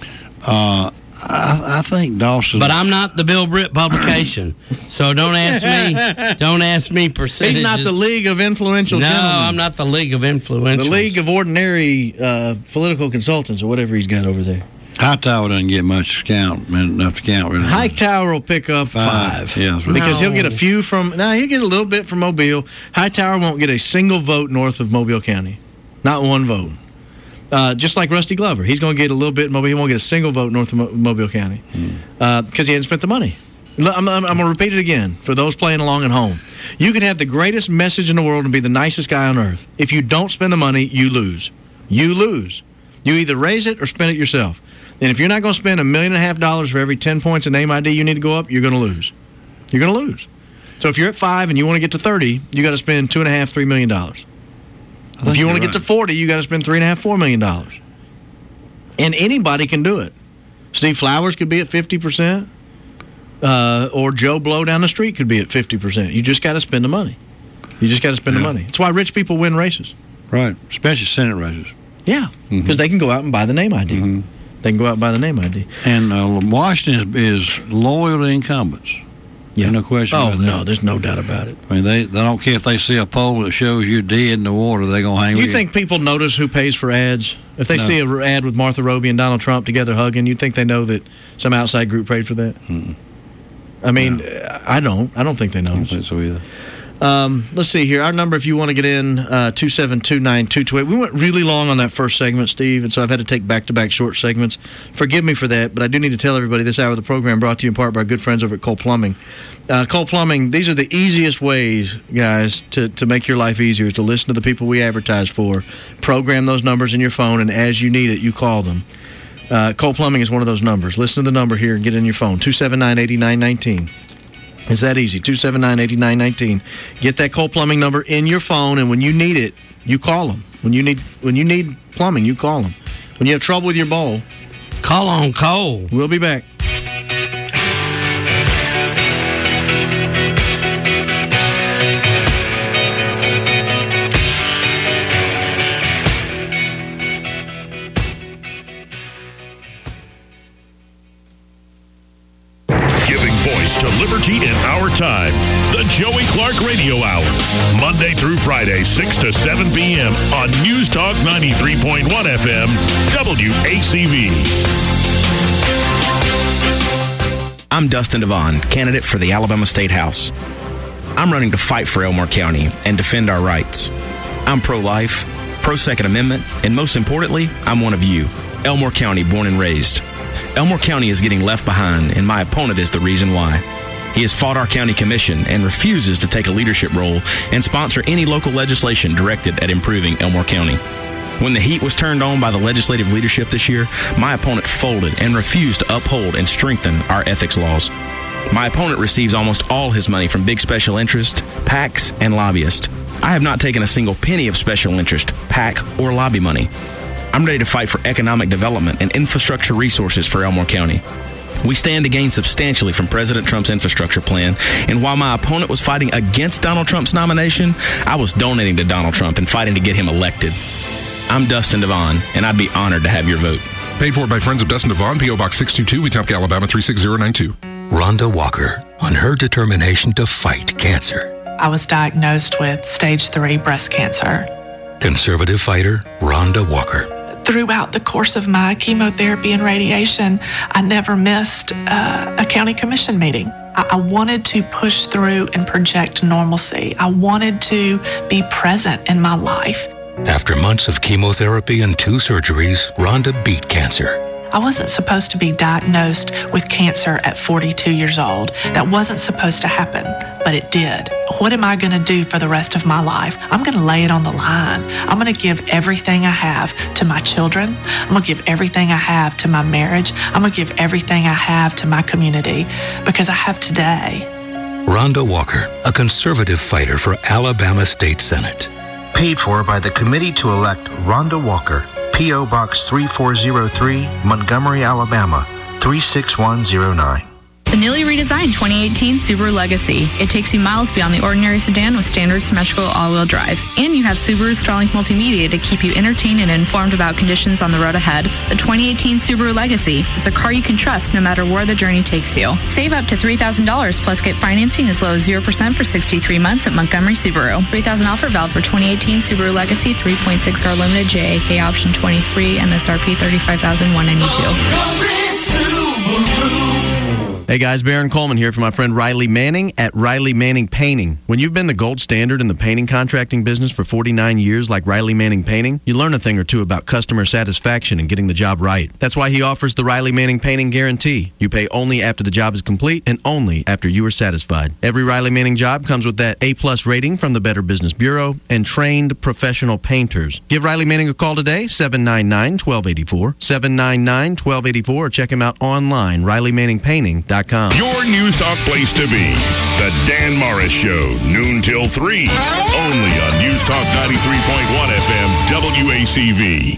I think Dawson. But I'm not the Bill Britt publication, so don't ask me. Don't ask me percentages. He's not the League of Influential Gentlemen. No, I'm not the League of Influential. The League of Ordinary Political Consultants, or whatever he's got over there. Hightower doesn't get much enough to count. Really. Hightower will pick up 5. Yeah, because he'll get a few from. Now he'll get a little bit from Mobile. Hightower won't get a single vote north of Mobile County, not one vote. Just like Rusty Glover, he's going to get a little bit in Mobile. He won't get a single vote north of Mobile County because he hasn't spent the money. I'm going to repeat it again for those playing along at home. You can have the greatest message in the world and be the nicest guy on earth. If you don't spend the money, you lose. You lose. You either raise it or spend it yourself. And if you're not going to spend $1.5 million for every 10 points of name ID you need to go up, you're going to lose. You're going to lose. So if you're at 5 and you want to get to 30, you got to spend $2.5 to $3 million. If you want to get to 40, you got to spend $3.5 to $4 million. And anybody can do it. Steve Flowers could be at 50%, or Joe Blow down the street could be at 50%. You just got to spend the money. You just got to spend the money. That's why rich people win races. Right, especially Senate races. Yeah, because they can go out and buy the name ID. They can go out and buy the name ID. And Washington is loyal to incumbents. Yeah. No question about that. No, there's no doubt about it. I mean, they don't care if they see a poll that shows you're dead in the water, they're going to hang with you. You think people notice who pays for ads? If they see an ad with Martha Roby and Donald Trump together hugging, you think they know that some outside group paid for that? I mean, I don't think they notice. I don't think so either. Let's see here. Our number, if you want to get in, 2729228. We went really long on that first segment, Steve, and so I've had to take back-to-back short segments. Forgive me for that, but I do need to tell everybody this hour of the program brought to you in part by our good friends over at Cole Plumbing. Cole Plumbing, these are the easiest ways, guys, to make your life easier, to listen to the people we advertise for. Program those numbers in your phone, and as you need it, you call them. Cole Plumbing is one of those numbers. Listen to the number here and get it in your phone, 279-8919. It's that easy, 279-8919. Get that Cole Plumbing number in your phone, and when you need it, you call them. When you need plumbing, you call them. When you have trouble with your bowl, call on Cole. We'll be back. To liberty in our time. The Joey Clark Radio Hour. Monday through Friday, 6 to 7 p.m. on News Talk 93.1 FM, WACV. I'm Dustin Devon, candidate for the Alabama State House. I'm running to fight for Elmore County and defend our rights. I'm pro-life, pro-Second Amendment, and most importantly, I'm one of you, Elmore County born and raised. Elmore County is getting left behind, and my opponent is the reason why. He has fought our county commission and refuses to take a leadership role and sponsor any local legislation directed at improving Elmore County. When the heat was turned on by the legislative leadership this year, my opponent folded and refused to uphold and strengthen our ethics laws. My opponent receives almost all his money from big special interest, PACs, and lobbyists. I have not taken a single penny of special interest, PAC, or lobby money. I'm ready to fight for economic development and infrastructure resources for Elmore County. We stand to gain substantially from President Trump's infrastructure plan, and while my opponent was fighting against Donald Trump's nomination, I was donating to Donald Trump and fighting to get him elected. I'm Dustin Devon, and I'd be honored to have your vote. Paid for by Friends of Dustin Devon, P.O. Box 622, Wetumpka, Alabama 36092. Rhonda Walker, on her determination to fight cancer. I was diagnosed with stage 3 breast cancer. Conservative fighter Rhonda Walker. Throughout the course of my chemotherapy and radiation, I never missed a county commission meeting. I wanted to push through and project normalcy. I wanted to be present in my life. After months of chemotherapy and 2 surgeries, Rhonda beat cancer. I wasn't supposed to be diagnosed with cancer at 42 years old. That wasn't supposed to happen, but it did. What am I going to do for the rest of my life? I'm going to lay it on the line. I'm going to give everything I have to my children. I'm going to give everything I have to my marriage. I'm going to give everything I have to my community because I have today. Rhonda Walker, a conservative fighter for Alabama State Senate. Paid for by the Committee to Elect Rhonda Walker. P.O. Box 3403, Montgomery, Alabama, 36109. The newly redesigned 2018 Subaru Legacy. It takes you miles beyond the ordinary sedan with standard symmetrical all-wheel drive. And you have Subaru Starlink Multimedia to keep you entertained and informed about conditions on the road ahead. The 2018 Subaru Legacy. It's a car you can trust no matter where the journey takes you. Save up to $3,000 plus get financing as low as 0% for 63 months at Montgomery Subaru. $3,000 offer valid for 2018 Subaru Legacy 3.6R limited JAK option 23 MSRP $35,192. Hey guys, Baron Coleman here for my friend Riley Manning at Riley Manning Painting. When you've been the gold standard in the painting contracting business for 49 years like Riley Manning Painting, you learn a thing or two about customer satisfaction and getting the job right. That's why he offers the Riley Manning Painting Guarantee. You pay only after the job is complete and only after you are satisfied. Every Riley Manning job comes with that A+ rating from the Better Business Bureau and trained professional painters. Give Riley Manning a call today, 799-1284, 799-1284, or check him out online, RileyManningPainting.com. Your News Talk place to be. The Dan Morris Show, noon till 3. Only on News Talk 93.1 FM, WACV.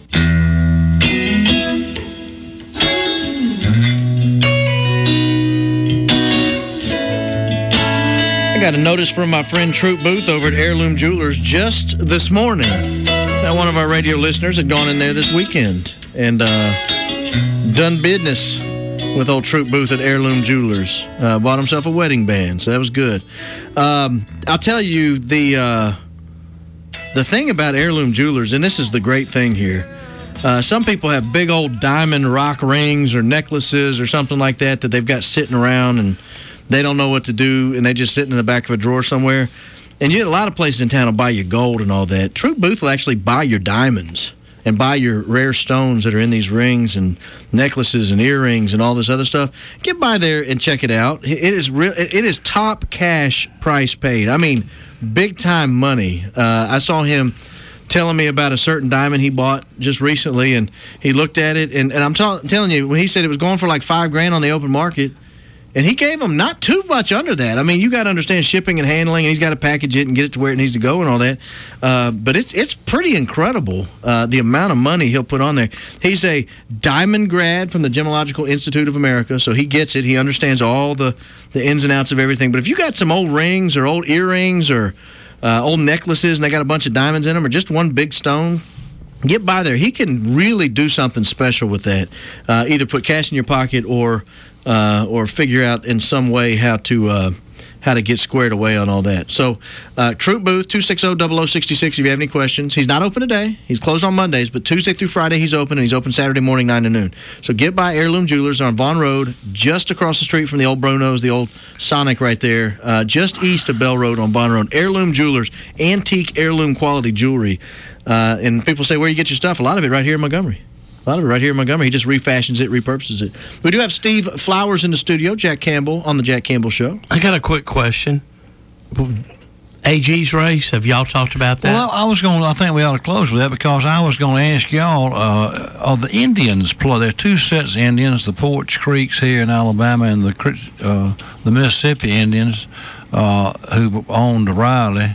I got a notice from my friend Troop Booth over at Heirloom Jewelers just this morning. Now, one of our radio listeners had gone in there this weekend and done business with old Troop Booth at Heirloom Jewelers. Bought himself a wedding band, so that was good. I'll tell you, the thing about Heirloom Jewelers, and this is the great thing here, some people have big old diamond rock rings or necklaces or something like that they've got sitting around, and they don't know what to do, and they just sitting in the back of a drawer somewhere. And you get a lot of places in town will buy you gold and all that. True Booth will actually buy your diamonds and buy your rare stones that are in these rings and necklaces and earrings and all this other stuff. Get by there and check it out. It is real. It is top cash price paid. I mean, big time money. I saw him telling me about a certain diamond he bought just recently, and he looked at it, and I'm telling you, when he said it was going for like $5,000 on the open market, and he gave him not too much under that. I mean, you got to understand shipping and handling, and he's got to package it and get it to where it needs to go and all that. But it's pretty incredible, the amount of money he'll put on there. He's a diamond grad from the Gemological Institute of America, so he gets it. He understands all the ins and outs of everything. But if you got some old rings or old earrings or old necklaces and they got a bunch of diamonds in them or just one big stone, get by there. He can really do something special with that. Either put cash in your pocket or figure out in some way how to get squared away on all that. So, Troop Booth, 260-0066 if you have any questions. He's not open today. He's closed on Mondays, but Tuesday through Friday he's open, and he's open Saturday morning 9 to noon. So get by Heirloom Jewelers on Vaughn Road, just across the street from the old Bruno's, the old Sonic right there, just east of Bell Road on Vaughn Road. Heirloom Jewelers, antique heirloom quality jewelry. And people say, where you get your stuff? A lot of it right here in Montgomery. A lot of it right here in Montgomery. He just refashions it, repurposes it. We do have Steve Flowers in the studio, Jack Campbell on the Jack Campbell Show. I got a quick question. AG's race, have y'all talked about that? Well, I think we ought to close with that because I was going to ask y'all, the Indians play. There are two sets of Indians, the Poarch Creeks here in Alabama and the Mississippi Indians who owned Riley,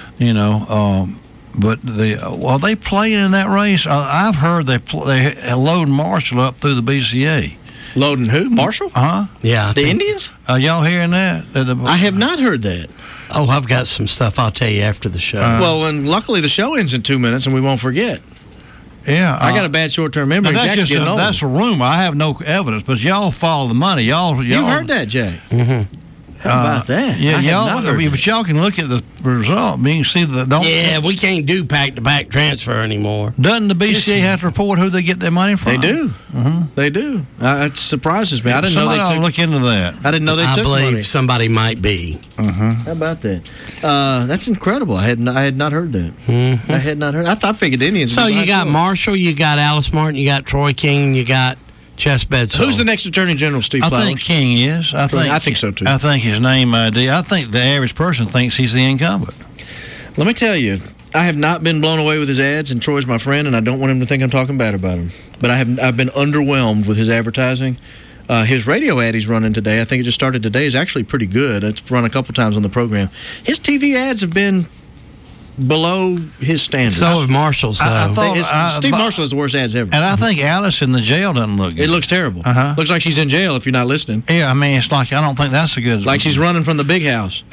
but are they playing in that race? I've heard they loading Marshall up through the BCA. Loading who? Marshall? Yeah. The Indians? Are y'all hearing that? I have not heard that. Oh, I've got some stuff I'll tell you after the show. Well, and luckily the show ends in 2 minutes and we won't forget. Yeah. I got a bad short-term memory. That's a rumor. I have no evidence, but y'all follow the money. Y'all you heard that, Jay? Mm-hmm. How about that? Yeah, but y'all can look at the result. You can see we can't do back-to-back transfer anymore. Doesn't the BCA have to report who they get their money from? They do. Mm-hmm. They do. It surprises me. I didn't know they took. Look into that. I didn't know they took money. I believe somebody might be. Mm-hmm. How about that? That's incredible. I had not heard that. Mm-hmm. I had not heard. I figured the Indians. So you got Marshall, you got Alice Martin, you got Troy King, you got Chess Bedsoe. Who's the next Attorney General, Steve Flowers? I think King is. I think so, too. I think his name ID. I think the average person thinks he's the incumbent. Let me tell you, I have not been blown away with his ads, and Troy's my friend, and I don't want him to think I'm talking bad about him. But I've been underwhelmed with his advertising. His radio ad he's running today, I think it just started today, is actually pretty good. It's run a couple times on the program. His TV ads have been below his standards. So have Marshall's. Steve Marshall has the worst ads ever. And I think Alice in the jail doesn't look good. It looks terrible. Looks like she's in jail if you're not listening. Yeah, I mean, it's like, I don't think that's a good... Like she's running from the big house.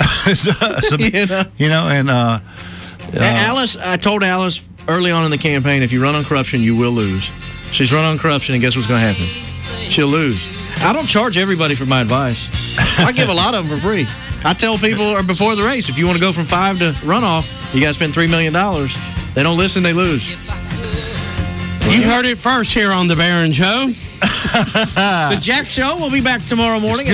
Alice, I told Alice early on in the campaign, if you run on corruption, you will lose. She's run on corruption, and guess what's going to happen? She'll lose. I don't charge everybody for my advice. I give a lot of them for free. I tell people before the race, if you want to go from 5 to runoff, you got to spend $3 million. They don't listen, they lose. You heard it first here on The Barron Show. The Jack Show will be back tomorrow morning.